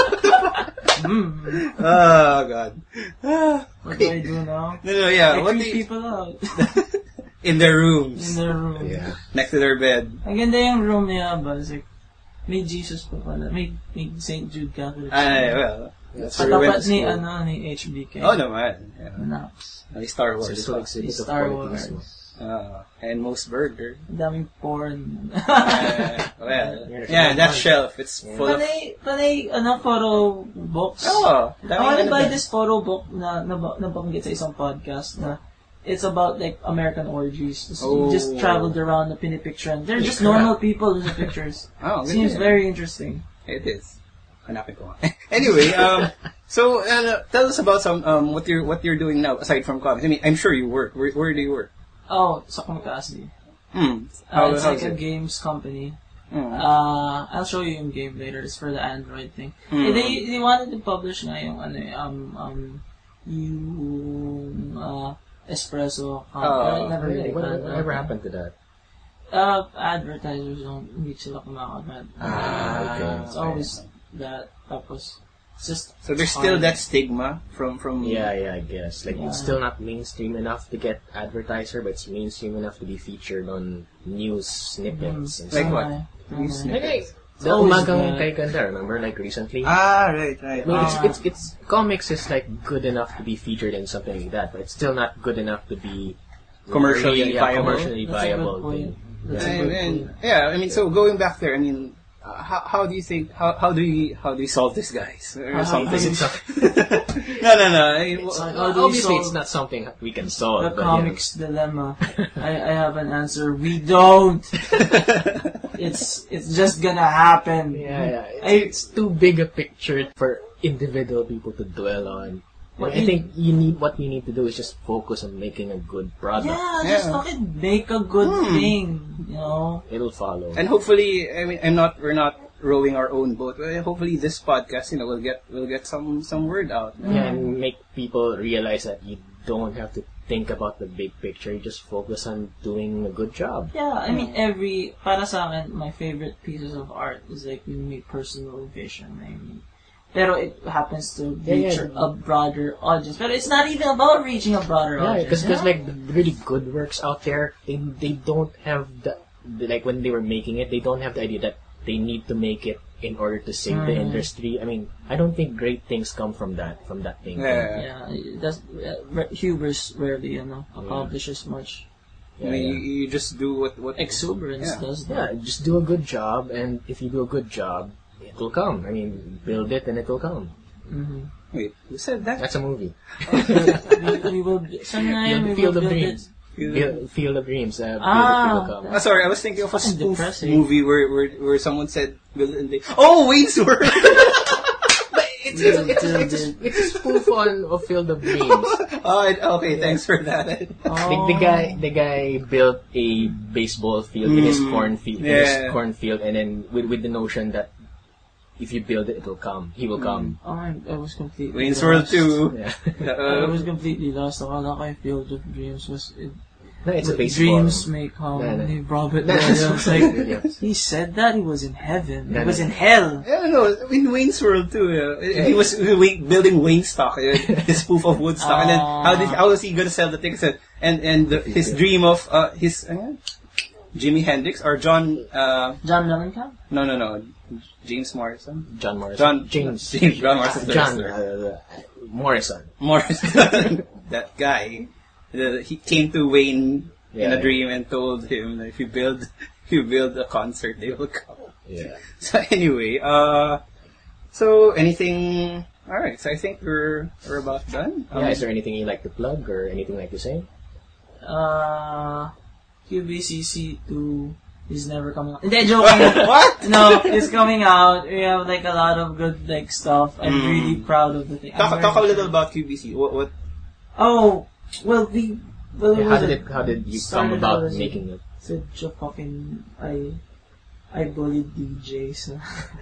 Mm. Oh, God. Ah, What do I do now? no, no, yeah. I What do creep you, people out in their rooms. in their room. Yeah. Next to their bed. Ang ganda yung room niya, but it's like, may Jesus pa pala. May, may Saint Jude Catholic. Ay, well. That's where we went Patapat to ni, school. ano, ni H B K. Oh, naman. Yeah. Na. Ay, Star Wars. It's full exhibit of Star qualities. Wars. Uh, and most burger. Ang daming porn. Uh, well, yeah, that shelf, it's full of... Panay, panay, ano, photo books. Oh, I want to buy this. this photo book na nab- nabanggit sa isang podcast na it's about like American orgies. Just, Oh. just traveled around na pinipicture and they're just Yeah. normal people in the pictures. Oh, good Seems yeah. very interesting. It is. Hanapin ko. Anyway, um, so uh, tell us about some um what you're what you're doing now aside from comics. I mean, I'm sure you work. Where, where do you work? Oh, sa Kamikasi. Hmm. Uh, How, it's how's like a it? games company. Hmm. Uh, I'll show you yung game later. It's for the Android thing. Mm. Eh, they they wanted to publish nga yung ano eh, um um yung uh, espresso. Um, Oh, I never Really? really What, got whatever that. happened to that? Uh, advertisers don't hindi sila kumakagat. Ah, okay. It's always that. Tapos, it's just So there's still hard. that stigma from from Yeah, yeah, I guess. Like, it's Yeah. still not mainstream enough to get advertiser, but it's mainstream enough to be featured on news snippets and Like stuff. what? Tama. News Tama. Like, like, It's the always umagang that. kay Ganda, remember? Like, recently? Ah, right, right. I mean, it's, Ah. it's, it's, comics is like good enough to be featured in something like that, but it's still not good enough to be Commercially yeah, viable. commercially That's a good viable point. thing. That's a And, good and, point. yeah, I mean, so going back there, I mean, uh, how how do you think how how do we how do we solve this, guys, or How- something? how do no, no, no. I mean, It's wh- like, how do we Obviously, solve it's not something we can solve. the but, comics dilemma? I, I have an answer. We don't. It's it's just gonna happen. You know, yeah, yeah. It's, I- it's too big a picture for individual people to dwell on. What I you- think you need what you need to do is just focus on making a good product. Yeah, just Yeah. fucking make a good Hmm. thing. You know. It'll follow. and hopefully, I mean, I'm not we're not rowing our own boat. But hopefully, this podcast, you know, will get will get some some word out. Yeah, and make people realize that you don't have to think about the big picture. You just focus on doing a good job. Yeah, I mean every para sa akin, my favorite pieces of art is like you make personal vision. I mean, pero it happens to Yeah, reach yeah. a broader audience. But it's not even about reaching a broader Yeah, audience. because you know? like the really good works out there, they they don't have the, the like when they were making it, they don't have the idea that they need to make it in order to save the Mhm. industry. I mean, I don't think great things come from that from that thing. Yeah. Yeah, that's uh, re- hubris rarely, you know, accomplishes much. Yeah, I mean, yeah. You, you just do what what Exuberance Yeah. does Yeah, that. just do a good job, and if you do a good job, it'll come. I mean, build it and it'll come. Mm-hmm. Wait, who said that? That's a movie. we, we will. Sometime we Field will of build Dreams. it. Field, Field of Dreams. Uh, build Ah, it, it'll come. Ah, sorry, I was thinking of a Fucking spoof depressing. movie where, where where someone said, "Will and they-" "Oh, Wayne's World." But it's, it's, it's, it's, it's, it's a spoof on of Field of Dreams. Oh, it- okay, thanks for that. The, the guy, the guy built a baseball field in his cornfield, in Yeah. his cornfield, and then with with the notion that if you build it, it will come. He will come. Oh, I, I was completely Wayne's World lost. two. Yeah. I Uh, was completely lost. Akala ko yung Field of Dreams was... It, No, it's a baseball. Dreams may come. No, no. Hey, Robert No, Williams. it's- Like, yeah. he said that he was in heaven. No, He was no. in hell. I don't know, in Wayne's World too, uh, he was uh, wa- building Waynestock, uh, his spoof of Woodstock, and then how did how was he gonna sell the tickets? Uh, And and the, his dream of uh, his uh, Jimi Hendrix or John? Uh, John Mellencamp? no, no, no, James Morrison. John Morrison. John James. James John Morrison. John uh, Morrison. Morrison. That guy. The, he came to Wayne in Yeah. a dream and told him that if you build if you build a concert, they will come. Yeah. So anyway, uh, so anything? All right. So I think we're we're about done. Um, Yeah, is there anything you'd like to plug or anything like to say? Uh, Q B C C two is never coming out. Hindi, joking. What? No, it's coming out. We have like a lot of good like stuff. I'm Mm. really proud of the thing. I'm Talk, very talk a little proud. about Q B C. What? what Oh, well, we... Well, it Yeah, how was did a- it? How did you come started about out as a- making it? Such a fucking... I... I bullied D J sa,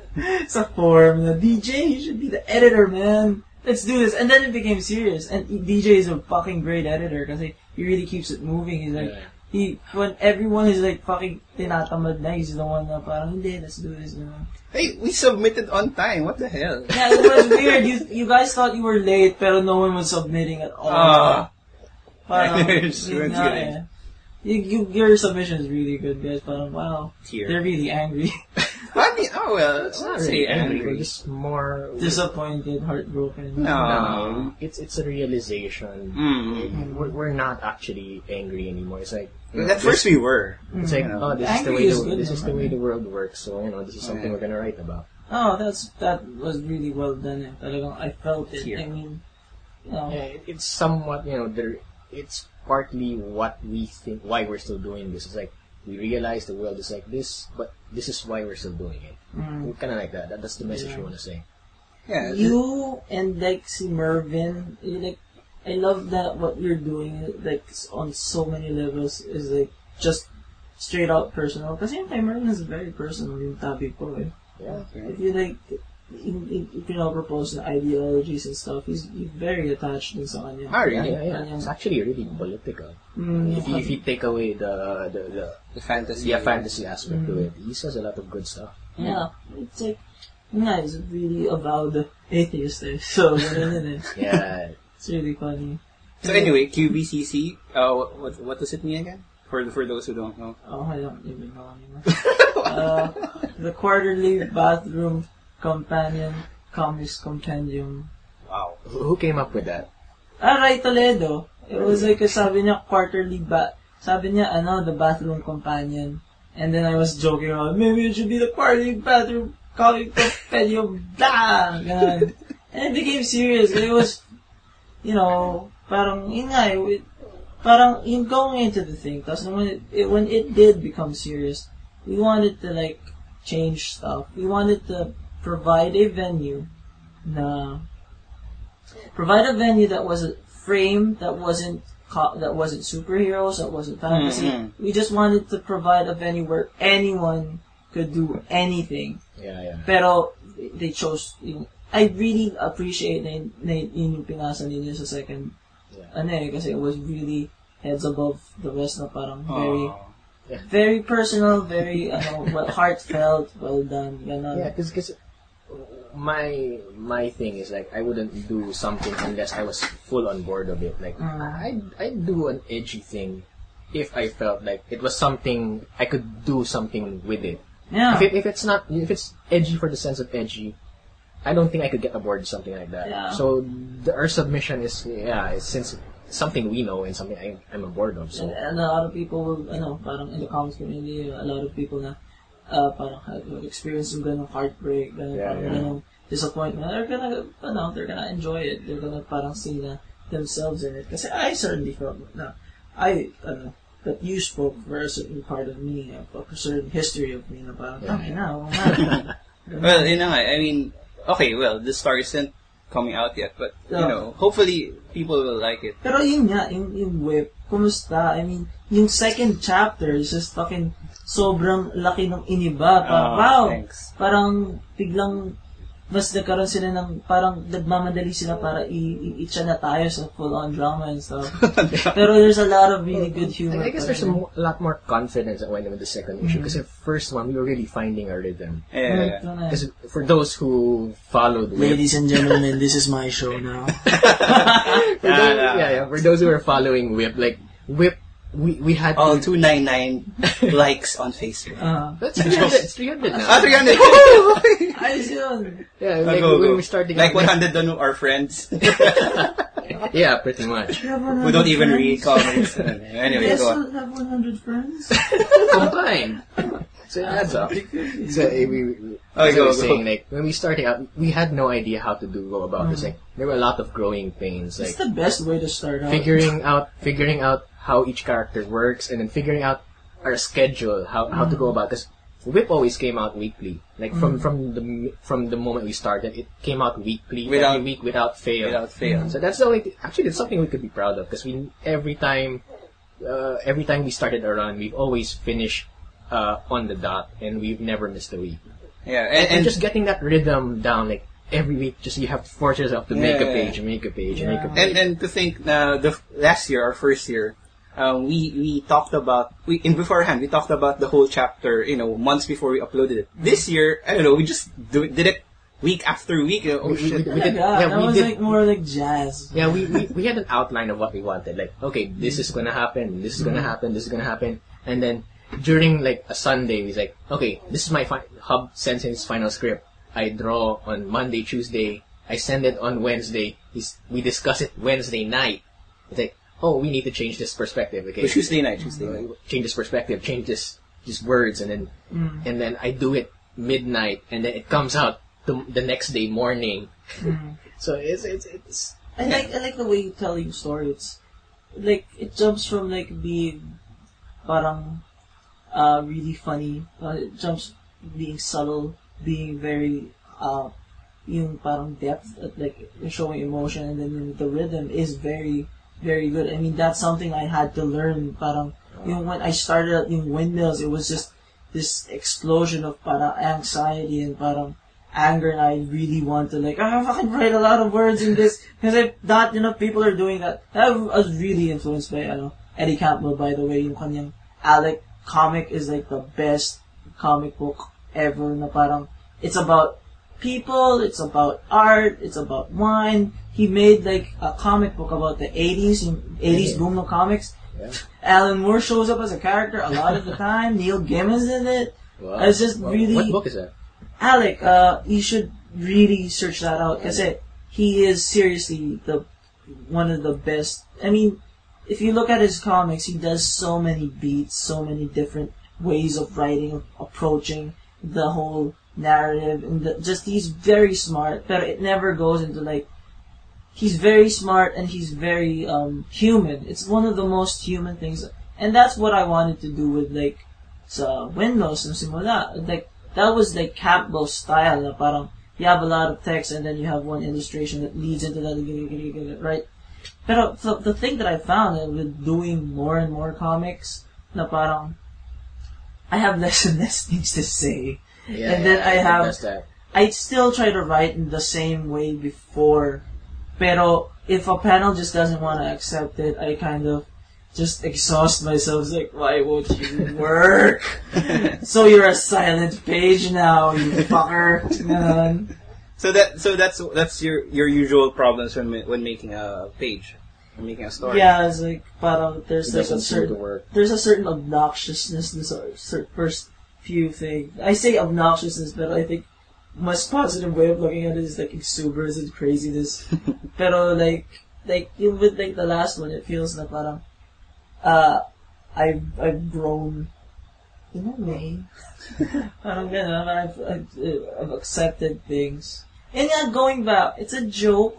sa forum na, D J, you should be the editor, man. Let's do this. And then it became serious. And D J is a fucking great editor kasi he really keeps it moving. He's like, Yeah. he, when everyone is like fucking tinatamad na, he's the one na parang, hindi, let's do this. You know? Hey, we submitted on time. What the hell? Yeah, it was weird. You, you guys thought you were late, pero no one was submitting at all. Ah. Parang, It's yun good. nga eh. You, you, your submission is really good, guys. Parang, wow, Tear. they're really angry. I mean, oh well, It's not not say really angry. angry. We're just more. Disappointed, heartbroken. No. No, it's it's a realization. Mm. We're, we're not actually angry anymore. It's like you know, At first we were. it's like Mm. oh, this is the Angry way is the, good this is the naman. way the world works. So you know, this is something Yeah. we're gonna write about. Oh, that's that was really well done. Eh. Talagang I felt it. Here. I mean, you know, Yeah, it, it's somewhat you know there. It's partly what we think why we're still doing this. It's like we realize the world is like this, but this is why we're still doing it. mm. Kind of like that. that. That's the message Yeah. we want to say. Yeah. you and like si Mervin, you like I love that what you're doing like on so many levels is like just straight out personal. Kasi yung kay Mervin is very personal yung topic ko eh. Yeah. If you like, you, you, you can all propose the ideologies and stuff. He's, he's very attached dun sa kanya. Ah, Yeah, really? yeah, yeah. Kanyang- It's actually really political. Mm, If you, if you take away the the, the The fantasy. yeah, fantasy aspect to Mm. it, he says a lot of good stuff. yeah, it's like, yeah, he's really avowed atheist eh. So, ganun yun eh. Yeah. It's really funny. So anyway, Q B C C. Uh, what what, what does it mean again? For for those who don't know. Oh, I don't even know anymore. uh, the Quarterly Bathroom Companion Comics Compendium. Wow. Who who came up with that? Ah, Ray Toledo. It was like, sabi niya, quarterly ba, sabi niya, ano, the bathroom companion. And then I was joking around, maybe it should be the quarterly bathroom comic compendium, blah! Ganun. And it became serious. It was, you know, parang, yun nga, it, parang, yung going into the thing, tapos when it, it, when it did become serious, we wanted to, like, change stuff. We wanted to provide a venue na provide a venue that was a frame that wasn't co- that wasn't superheroes, that wasn't fantasy. Mhm. We just wanted to provide a venue where anyone could do anything. Yeah, yeah. Pero they chose. Yung, I really appreciate na, na yun yung pinasa ninyo sa second. Yeah. Ano eh, kasi it was really heads above the rest na parang very Aw. very personal, very ano, well, heartfelt, well done. Ganon. Yeah, because my my thing is like I wouldn't do something unless I was full on board of it. Like Mm. I'd I'd do an edgy thing if I felt like it was something I could do something with it. Yeah. If it, if it's not if it's edgy for the sense of edgy, I don't think I could get aboard something like that. Yeah. So the, our submission is yeah, it's, since it's something we know and something I, I'm aboard of. So And, and a lot of people will, ano, parang in the comics community, a lot of people na, uh, parang have experienced yung ganong heartbreak, ganong, Yeah, parang yeah. ganong disappointment. They're gonna, ano, they're gonna enjoy it. They're gonna parang see na themselves in it. Kasi I certainly felt na, I, ano, that you spoke for a certain part of me, of a certain history of me, na parang, Yeah. okay na, oo nga. Well, you know, I mean, okay, well, the story isn't coming out yet, but you Yeah. know, hopefully people will like it. Pero yun nga, yung, yung whip, kumusta? I mean, yung second chapter is just fucking sobrang laki ng iniba. Parang, Ah, wow! thanks. Parang biglang mas nagkaroon sila ng, parang nagmamadali sila para i- i-itcha na tayo sa full-on drama and stuff. Pero there's a lot of really good humor. I guess there's a, mo- a lot more confidence that went into the second issue because the first one we were really finding our rhythm. Yeah. Because for those who followed Whip, Ladies and gentlemen, this is my show now. for those, Yeah, yeah. yeah, yeah, for those who are following Whip, like Whip, we we had All to, two ninety-nine likes on Facebook. Uh, that's three hundred, it's three hundred now. Ah, three hundred! ayos yun. Yeah, Ah, like go, when go. we started Like one hundred on our friends yeah, pretty much. who don't even read comics. Anyway, Yes, go on. have one hundred friends. Combined. So it adds up. So eh, we, we Okay, as I go, was go. saying, like when we started out, we had no idea how to do go about this. Like there were a lot of growing pains, It's like the best way to start out. figuring out figuring out how each character works, and then figuring out our schedule, how how to go about this. Whip always came out weekly. Like from from the from the moment we started, it came out weekly Without- every week without fail. Without fail. So that's the only th- actually it's something we could be proud of because we every time uh, every time we started a run, we've always finished uh, on the dot, and we've never missed a week. Yeah, And, and, and and just getting that rhythm down, like every week, just you have to force yourself to make a Yeah. page, make a page, make a Yeah. page. And and to think uh, the f- last year, our first year, um, we we talked about we in beforehand we talked about the whole chapter, you know, months before we uploaded it. This year, I don't know, we just do, did it week after week. You know, oh We- shit. we- we did- yeah, yeah, that we was did- like more like jazz. Yeah, we, we, we had an outline of what we wanted. Like, okay, this is gonna happen, this is gonna happen, this is gonna happen. And then during like a Sunday, we was like, okay, this is my fi- Hub sends his final script. I draw on Monday, Tuesday. I send it on Wednesday. He's, we discuss it Wednesday night. It's like, oh, we need to change this perspective. Okay, But Tuesday night, Tuesday night. change this perspective, change this just words, and then and then I do it midnight, and then it comes out the, the next day morning. So it's it's it's I like I like the way you tell your story. It's like it jumps from like being parang uh, really funny. Uh, it jumps being subtle, being very uh, yung parang depth, at like showing emotion, and then the rhythm is very very good. I mean that's something I had to learn. Parang yung when I started out yung windmills, it was just this explosion of parang anxiety and parang anger, and I really want to like I fucking write a lot of words in this because if not enough people are doing that. I was really influenced by ano, Eddie Campbell, by the way. Yung kanyang Alec comic is like the best comic book ever. Na parang it's about people, it's about art, it's about wine. He made like a comic book about the eighties, yung eighties boom of comics. yeah. Alan Moore shows up as a character a lot of the time. Neil Gaiman's in it. Wow. It's just Wow. really What book is that? Alec, uh, you should really search that out because he is seriously the one of the best. I mean, if you look at his comics, he does so many beats, so many different ways of writing, of approaching the whole narrative, and the, just he's very smart. But it never goes into like he's very smart and he's very um, human. It's one of the most human things, and that's what I wanted to do with like sa Windows and simula. Like that was like Campbell's style. Na parang you have a lot of text and then you have one illustration that leads into that, right? But the, the thing that I found uh, with doing more and more comics, na parang I have less and less things to say, Yeah, and then yeah, I have. that's that. I still try to write in the same way before, pero if a panel just doesn't want to accept it, I kind of just exhaust myself. It's like, why won't you work? So you're a silent page now, you fucker. Ganon. So that so that's that's your your usual problems when ma- when making a page, when making a story. Yeah, it's like, parang there's It like a doesn't seem to certain, work. there's a certain obnoxiousness in the cer- first few things. I say obnoxiousness, but I think much positive way of looking at it is like exuberance and craziness. Pero like, like even with like the last one, it feels na parang, uh, I've I've grown in a way. Parang ganun, I've, I've I've accepted things. And yeah, going back, it's a joke.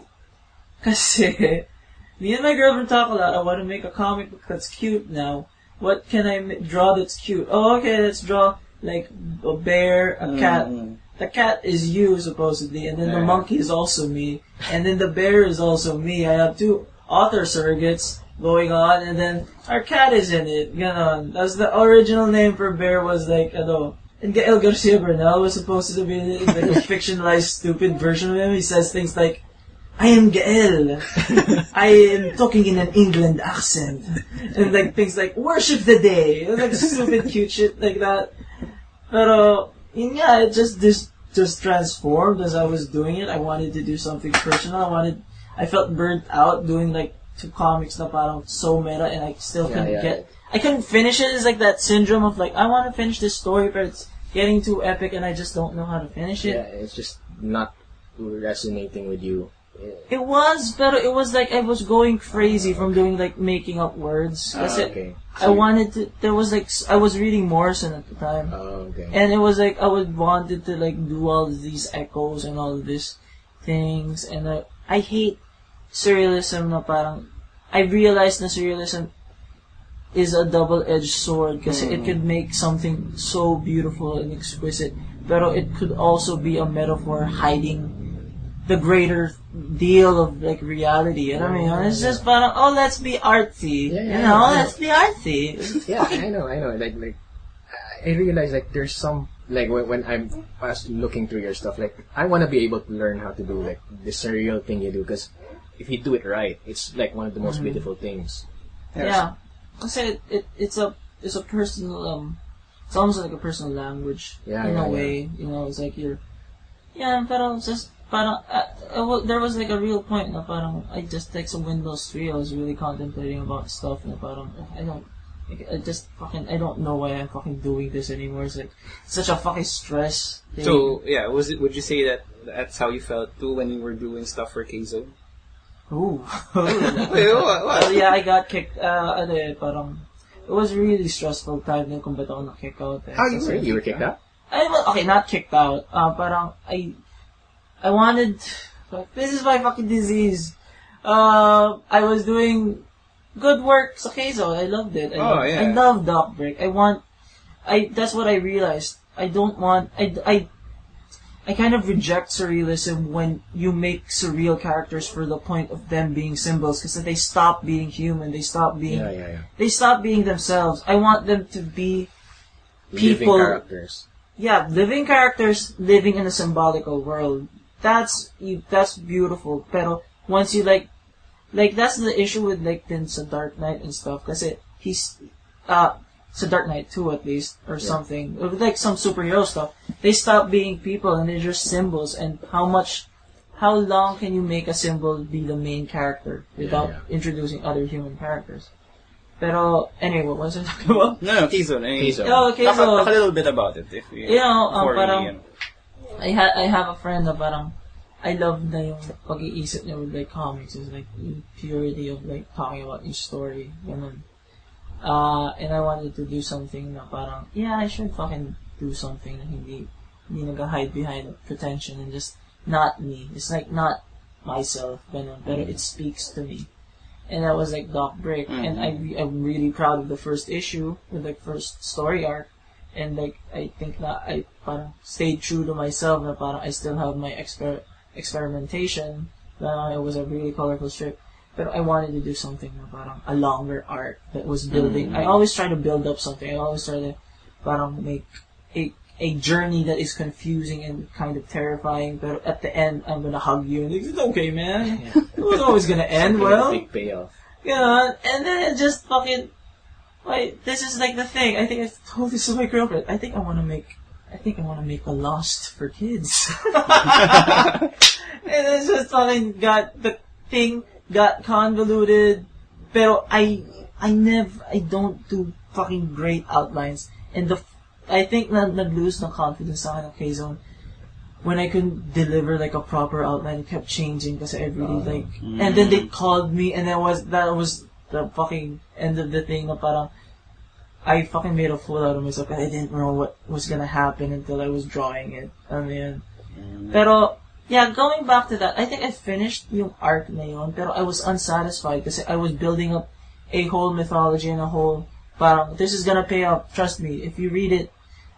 Kasi me and my girlfriend talk a lot. I want to make a comic book that's cute now. What can I ma- draw that's cute? Oh, okay, let's draw like a bear, a cat. Mm. the cat is you supposedly, and then the Yeah. monkey is also me, and then the bear is also me. I have two author surrogates going on, and then our cat is in it. Ganon. That's the original name for bear was like, ano, and Gael Garcia Bernal was supposed to be like a fictionalized stupid version of him. He says things like, I am Gael. I am talking in an England accent. And like things like, worship the day. It was like stupid cute shit like that. But, uh, yeah, it just, this, just transformed as I was doing it. I wanted to do something personal. I wanted, I felt burnt out doing like two comics na parang so meta and I still Yeah, couldn't yeah. get, I couldn't finish it. It's like that syndrome of like, I want to finish this story but it's getting too epic and I just don't know how to finish it. Yeah, it's just not resonating with you. It was, but it was like I was going crazy from doing like making up words. Ah, That's it. okay. I wanted to. There was like s- I was reading Morrison at the time, Oh, okay. and it was like I would wanted to like do all of these echoes and all of these things, and uh, I hate surrealism. Na parang I realized na surrealism is a double-edged sword because it could make something so beautiful and exquisite, but it could also be a metaphor hiding the greater deal of like reality. And I mean, it's just parang, oh, let's be artsy. Yeah, yeah, you know, yeah. let's be artsy. Yeah, I know, I know. Like, like, I realize like there's some like when, when I'm was looking through your stuff, like I want to be able to learn how to do like the surreal thing you do because if you do it right, it's like one of the most Mm-hmm. beautiful things. Yeah, I say it, it. It's a it's a personal um. It's almost like a personal language Yeah, in yeah, a yeah. way. You know, it's like you're. Yeah, but it's just. Parang, uh, uh, well, there was like a real point na parang I just like some Windows three I was really contemplating about stuff na parang I don't I just fucking I don't know why I'm fucking doing this anymore. It's like such a fucking stress thing. So yeah, was it? Would you say that that's how you felt too when you were doing stuff for K-Zone? Ooh. Wait, what? what? Well, yeah, I got kicked. Uh, ano eh, parang it was really stressful time na kung ba't ako na-kick out. Eh. Oh, you Kasi- were you were kicked out? I well, okay, not kicked out. Uh, parang I, I wanted. This is my fucking disease. Uh, I was doing good work sa Quezon. I loved it. I Oh, loved, yeah. I love Doc Brick. I want. I that's what I realized. I don't want. I I. I kind of reject surrealism when you make surreal characters for the point of them being symbols, because then they stop being human. They stop being. Yeah, yeah, yeah. They stop being themselves. I want them to be. Living People- characters. Yeah, living characters living in a symbolical world. That's you. That's beautiful. Pero once you like, like that's the issue with like then sa Dark Knight and stuff. Kasi he's, uh, sa Dark Knight two at least or something. Or like some superhero stuff. They stop being people and they're just symbols. And how much, how long can you make a symbol be the main character without Yeah, introducing other human characters? Pero anyway, what was I talking about? No, no, K-Zone. I mean, K-Zone. Oh, okay, talk, so talk a little bit about it. If you, You know, um, before we, parang- you know. I had I have a friend na parang I love na yung pag-iisip niya with like comics is like the purity of like talking about each story. Ganun. Uh, and I wanted to do something na parang, yeah, I should fucking do something na hindi, hindi nag-hide behind pretension and just not me. It's like not myself, ganun, pero it speaks to me. And that was like Doc Brick. And I, re- I'm really proud of the first issue, with the first story arc. And like, I think that I parang stayed true to myself na parang I still have my exper- experimentation. Uh, it was a really colorful strip. But I wanted to do something na parang a longer arc that was building. I always try to build up something. I always try to parang make a, a journey that is confusing and kind of terrifying. But at the end, I'm gonna hug you and it's okay, man. It was always gonna end Something well. Big payoff. Yeah, and then it just fucking, like, this is like the thing. I think I told this to my girlfriend. I think I want to make, I think I want to make a Lost for kids. And it's just fucking got, the thing got convoluted. Pero I, I never, I don't do fucking great outlines. And the, I think na nag-lose na confidence sa akin ng K-Zone when I couldn't deliver like a proper outline. It kept changing because I really like, and then they called me, and that was that was the fucking end of the thing. Na parang I fucking made a fool out of myself because I didn't know what was gonna happen until I was drawing it. I mean, pero yeah, going back to that, I think I finished yung arc na yun, pero I was unsatisfied because I was building up a whole mythology and a whole parang this is gonna pay off. Trust me, if you read it.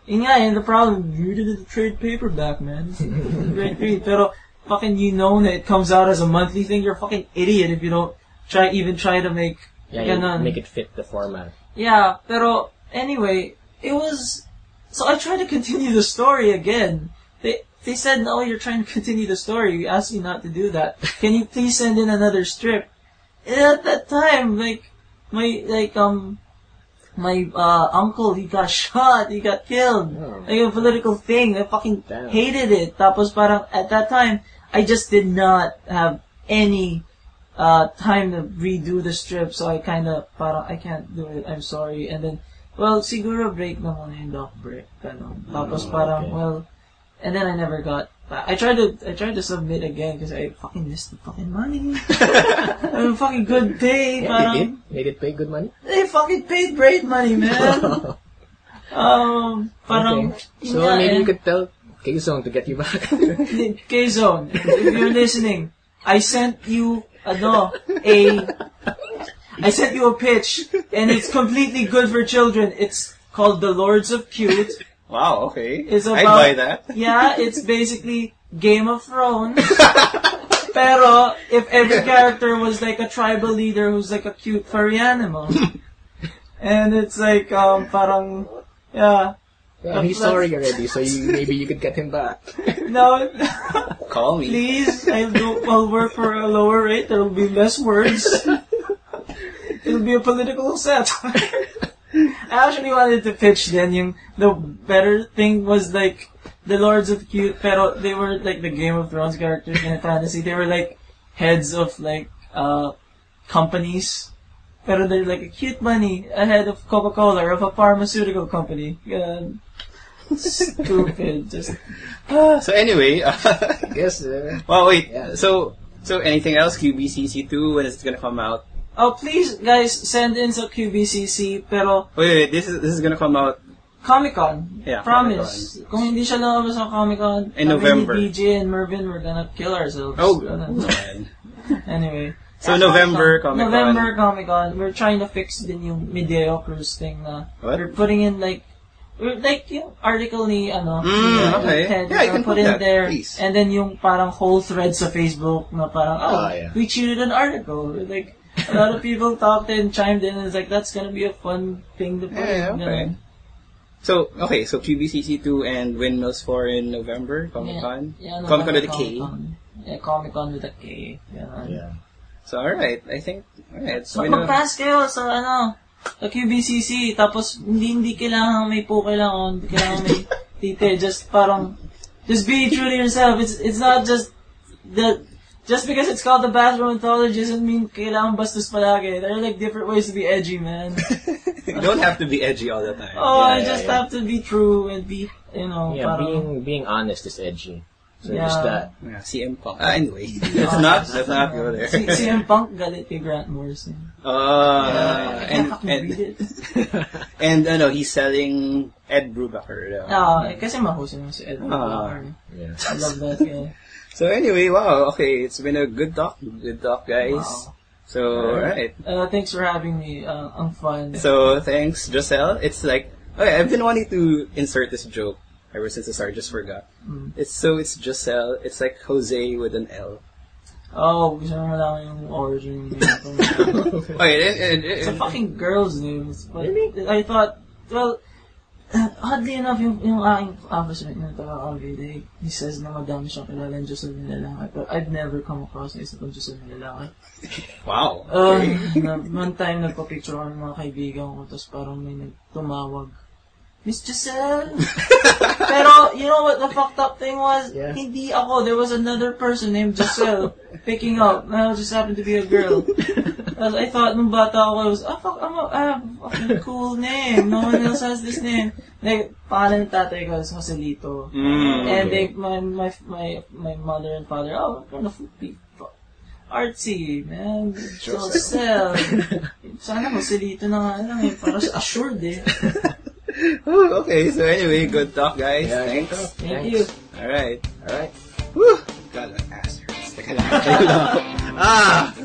Yun nga, and the problem, you did the trade paperback, man. It's a great read. Pero, fucking, you know that it comes out as a monthly thing, you're a fucking idiot if you don't try, even try to make, Yeah, ganun. you make it fit the format. Yeah, pero, anyway, it was, so I tried to continue the story again. They, they said, no, you're trying to continue the story. We asked you not to do that. Can you please send in another strip? And at that time, like, my, like, um, my, uh, uncle, he got shot, he got killed. Oh. Like, a political thing. I fucking Damn. hated it. Tapos parang, at that time, I just did not have any, uh, time to redo the strip, so I kinda, parang, I can't do it, I'm sorry. And then, well, siguro break na muna yung doc break. Ganun. Tapos Oh, parang, okay. well, and then I never got, I tried to, I tried to submit again because I fucking missed the fucking money. I fucking good pay, Yeah, parang, they did. They did pay good money. they fucking paid great money, man. um, parang, Okay. So yeah, maybe you and- could tell K-Zone to get you back. K-Zone, if you're listening, I sent you, ano, a, I sent you a pitch, and it's completely good for children. It's called The Lords of Cute. Wow, okay. It's I'd about, buy that. Yeah, it's basically Game of Thrones. Pero, if every character was like a tribal leader who's like a cute furry animal. And it's like, um, parang, yeah. Yeah, he's sorry already, so you, maybe you could get him back. No, Call me. please, I'll, do, I'll work for a lower rate. There will be less words. It'll be a political satire. I actually wanted to pitch then yung, the better thing was like, the Lords of Cute, pero they were like the Game of Thrones characters in a fantasy. They were like heads of like, uh, companies. Pero they're like a cute bunny ahead of Coca-Cola or of a pharmaceutical company. God. Stupid. Just, So anyway, I guess, uh, well, wait. Yeah. So, so anything else? Q B C C two, when is it gonna come out? oh, please, guys, send in sa Q B C C, pero Wait, wait, this is this is gonna come out Comic-Con. Yeah, Promise. Kung hindi siya lumabas sa Comic-Con, In kami November. ni B J and Mervin, we're gonna kill ourselves. Oh, Ganun. man. Anyway. So Yeah, November Comic-Con. November Comic-Con. We're trying to fix din yung Medeo Cruz thing na What? we're putting in like, we're like yung article ni ano, Mm, ni, uh, okay. Ted, Yeah, you uh, can put put in that, there, please. and then yung parang whole thread sa Facebook na parang, oh, Ah, yeah. we cheated an article. Like, a lot of people talked and chimed in and it's like, that's gonna be a fun thing to put Yeah, in. okay. Ganun. So okay, so Q B C C two and Windmills four in November Comic Con. Yeah, yeah, Comic Con November with a K. Comic-Con. Yeah, Comic-Con with a K. Ganun. yeah. So alright, I think alright. It's So, been a- mag-pass kayo sa ano, sa Q B C C, tapos hindi hindi kailangan may po kailangan, hindi kailangan may tite, just parang, just be true to yourself. It's it's not just the, just because it's called the bathroom anthology doesn't mean kailangan bastos palagi. There are like different ways to be edgy, man. You don't have to be edgy all the time. Oh, Yeah, I yeah, just yeah. have to be true and be, you know, Yeah, parang, being being honest is edgy. So Yeah. just that. Yeah, C M Punk. Ah, anyway, let's not let's not go there. Si, si M. Punk galit kay Grant Morrison. Uh, I can't and fucking and read it. and ano, he's selling Ed Brubaker. Uh, Ah, eh, kasi mahusin mo si Edward. Ah. Blackburn. Yeah. I love that guy. So anyway, wow. Okay, it's been a good talk, good talk, guys. Wow. So alright. Uh, thanks for having me. Uh, ang fun. So thanks, Giselle. It's like okay, I've been wanting to insert this joke ever since the start. Just forgot. Mm. It's so it's Giselle. It's like Jose with an L. Oh, gusto mo malaman yung origin name. Okay, it, it, it, It's a fucking girl's name. But I thought, well, oddly enough, yung, yung aking officer na taga-Alvin, he, he says na madami siyang kilala yung Diyos na lalaki. But I've never come across na isa pang Diyos na lalaki. wow. Um, Okay. na, one time, nagpa-picture ako ng mga kaibigan ko, tapos parang may nagtumawag. Miss Giselle! Pero, you know what the fucked up thing was? Yeah. Hindi ako. There was another person named Giselle picking up. And it just happened to be a girl. As I thought nung bata ako, I was, oh fuck, I'm a, I have a fucking cool name. No one else has this name. Like, pangalan ng tatay ko is Joselito. Mm, And okay. they, my, my, my, my mother and father, oh, we're gonna be artsy, man. Giselle. Sana Joselito na nga lang eh. Para assured eh. Ooh, okay, so anyway, good talk, guys. Yeah, Thanks. good talk. Thank Thanks. you. All right. All right. Woo! God, my ass hurts. Teka lang. Tayo lang ako. Ah!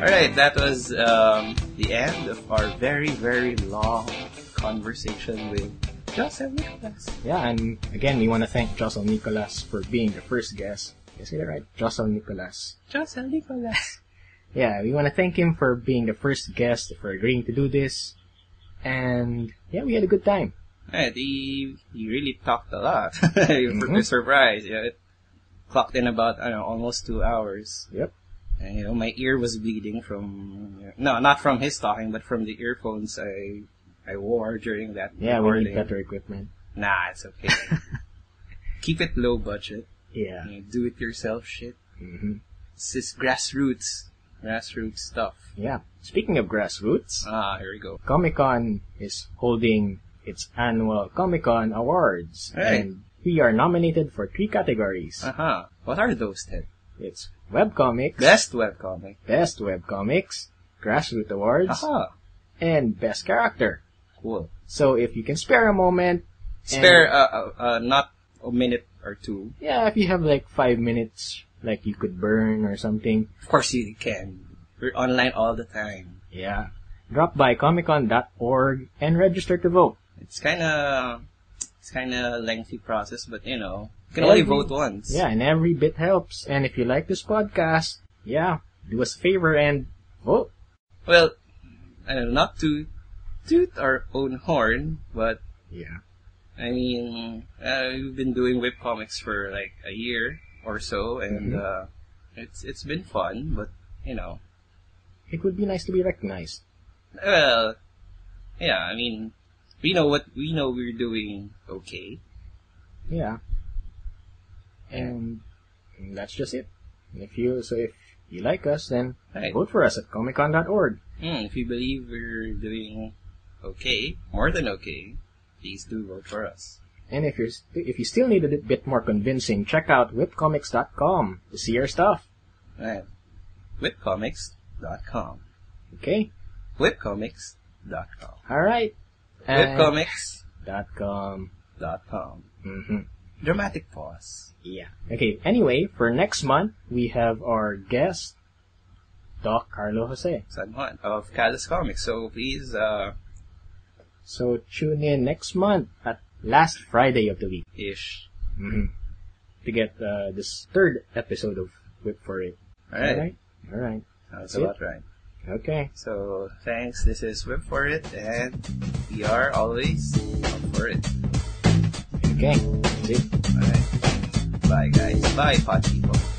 Alright, that was um, the end of our very, very long conversation with Josel Nicolas. Yeah, and again, we want to thank Josel Nicolas for being the first guest. Is it right? Josel Nicolas. Josel Nicolas. Yeah, we want to thank him for being the first guest, for agreeing to do this. And yeah, we had a good time. Alright, he, he really talked a lot. You're Mm-hmm. surprised. Yeah, it clocked in about, I don't know, almost two hours. Yep. And, you know, my ear was bleeding from, no, not from his talking, but from the earphones I I wore during that Yeah, we recording. need better equipment. Nah, it's okay. Keep it low budget. Yeah. You know, do it yourself shit. hmm It's just grassroots. Grassroots stuff. Yeah. Speaking of grassroots, Ah, here we go. Comic-Con is holding its annual Comic-Con Awards. Right. And we are nominated for three categories. Uh-huh. What are those, Ted? It's webcomics, Best webcomic. best webcomics, grassroots awards, Aha. and best character. Cool. So if you can spare a moment, Spare, and- uh, uh, uh, not a minute or two. yeah, if you have like five minutes, like you could burn or something, Of course you can. We're online all the time. yeah, drop by comiccon dot org and register to vote. It's kinda, it's kinda lengthy process, but you know, you can only Every- vote once. Yeah, and every bit helps. And if you like this podcast, yeah, do us a favor and vote. Well, I don't know, not to toot our own horn, but Yeah. I mean, uh, we've been doing webcomics for like a year or so, and Mhm. uh, it's it's been fun. But you know, It would be nice to be recognized. well, yeah. I mean, we know what we know. We're doing okay. Yeah. And that's just it. If you so if you like us, then Right. vote for us at comiccon dot org. Mm, if you believe we're doing okay, more than okay, please do vote for us. And if you're st- if you still need a bit- bit more convincing, check out whipcomics dot com to see our stuff. Right. Whipcomics dot com. Okay? Whipcomics dot com. All right. Whipcomics dot com. dot com. Mm-hmm. Dramatic pause. Yeah. Okay. Anyway, for next month we have our guest, Doc Carlo Jose. San Juan of Calus Comics. So please, uh, So tune in next month at last Friday of the week ish. mm-hmm. to get uh, this third episode of Whip for It. Alright. All right. All right. That's That's it. about right. Okay. So thanks. This is Whip for It, and we are always up for it. Okay. That's it. Alright. Bye guys. Bye pod people.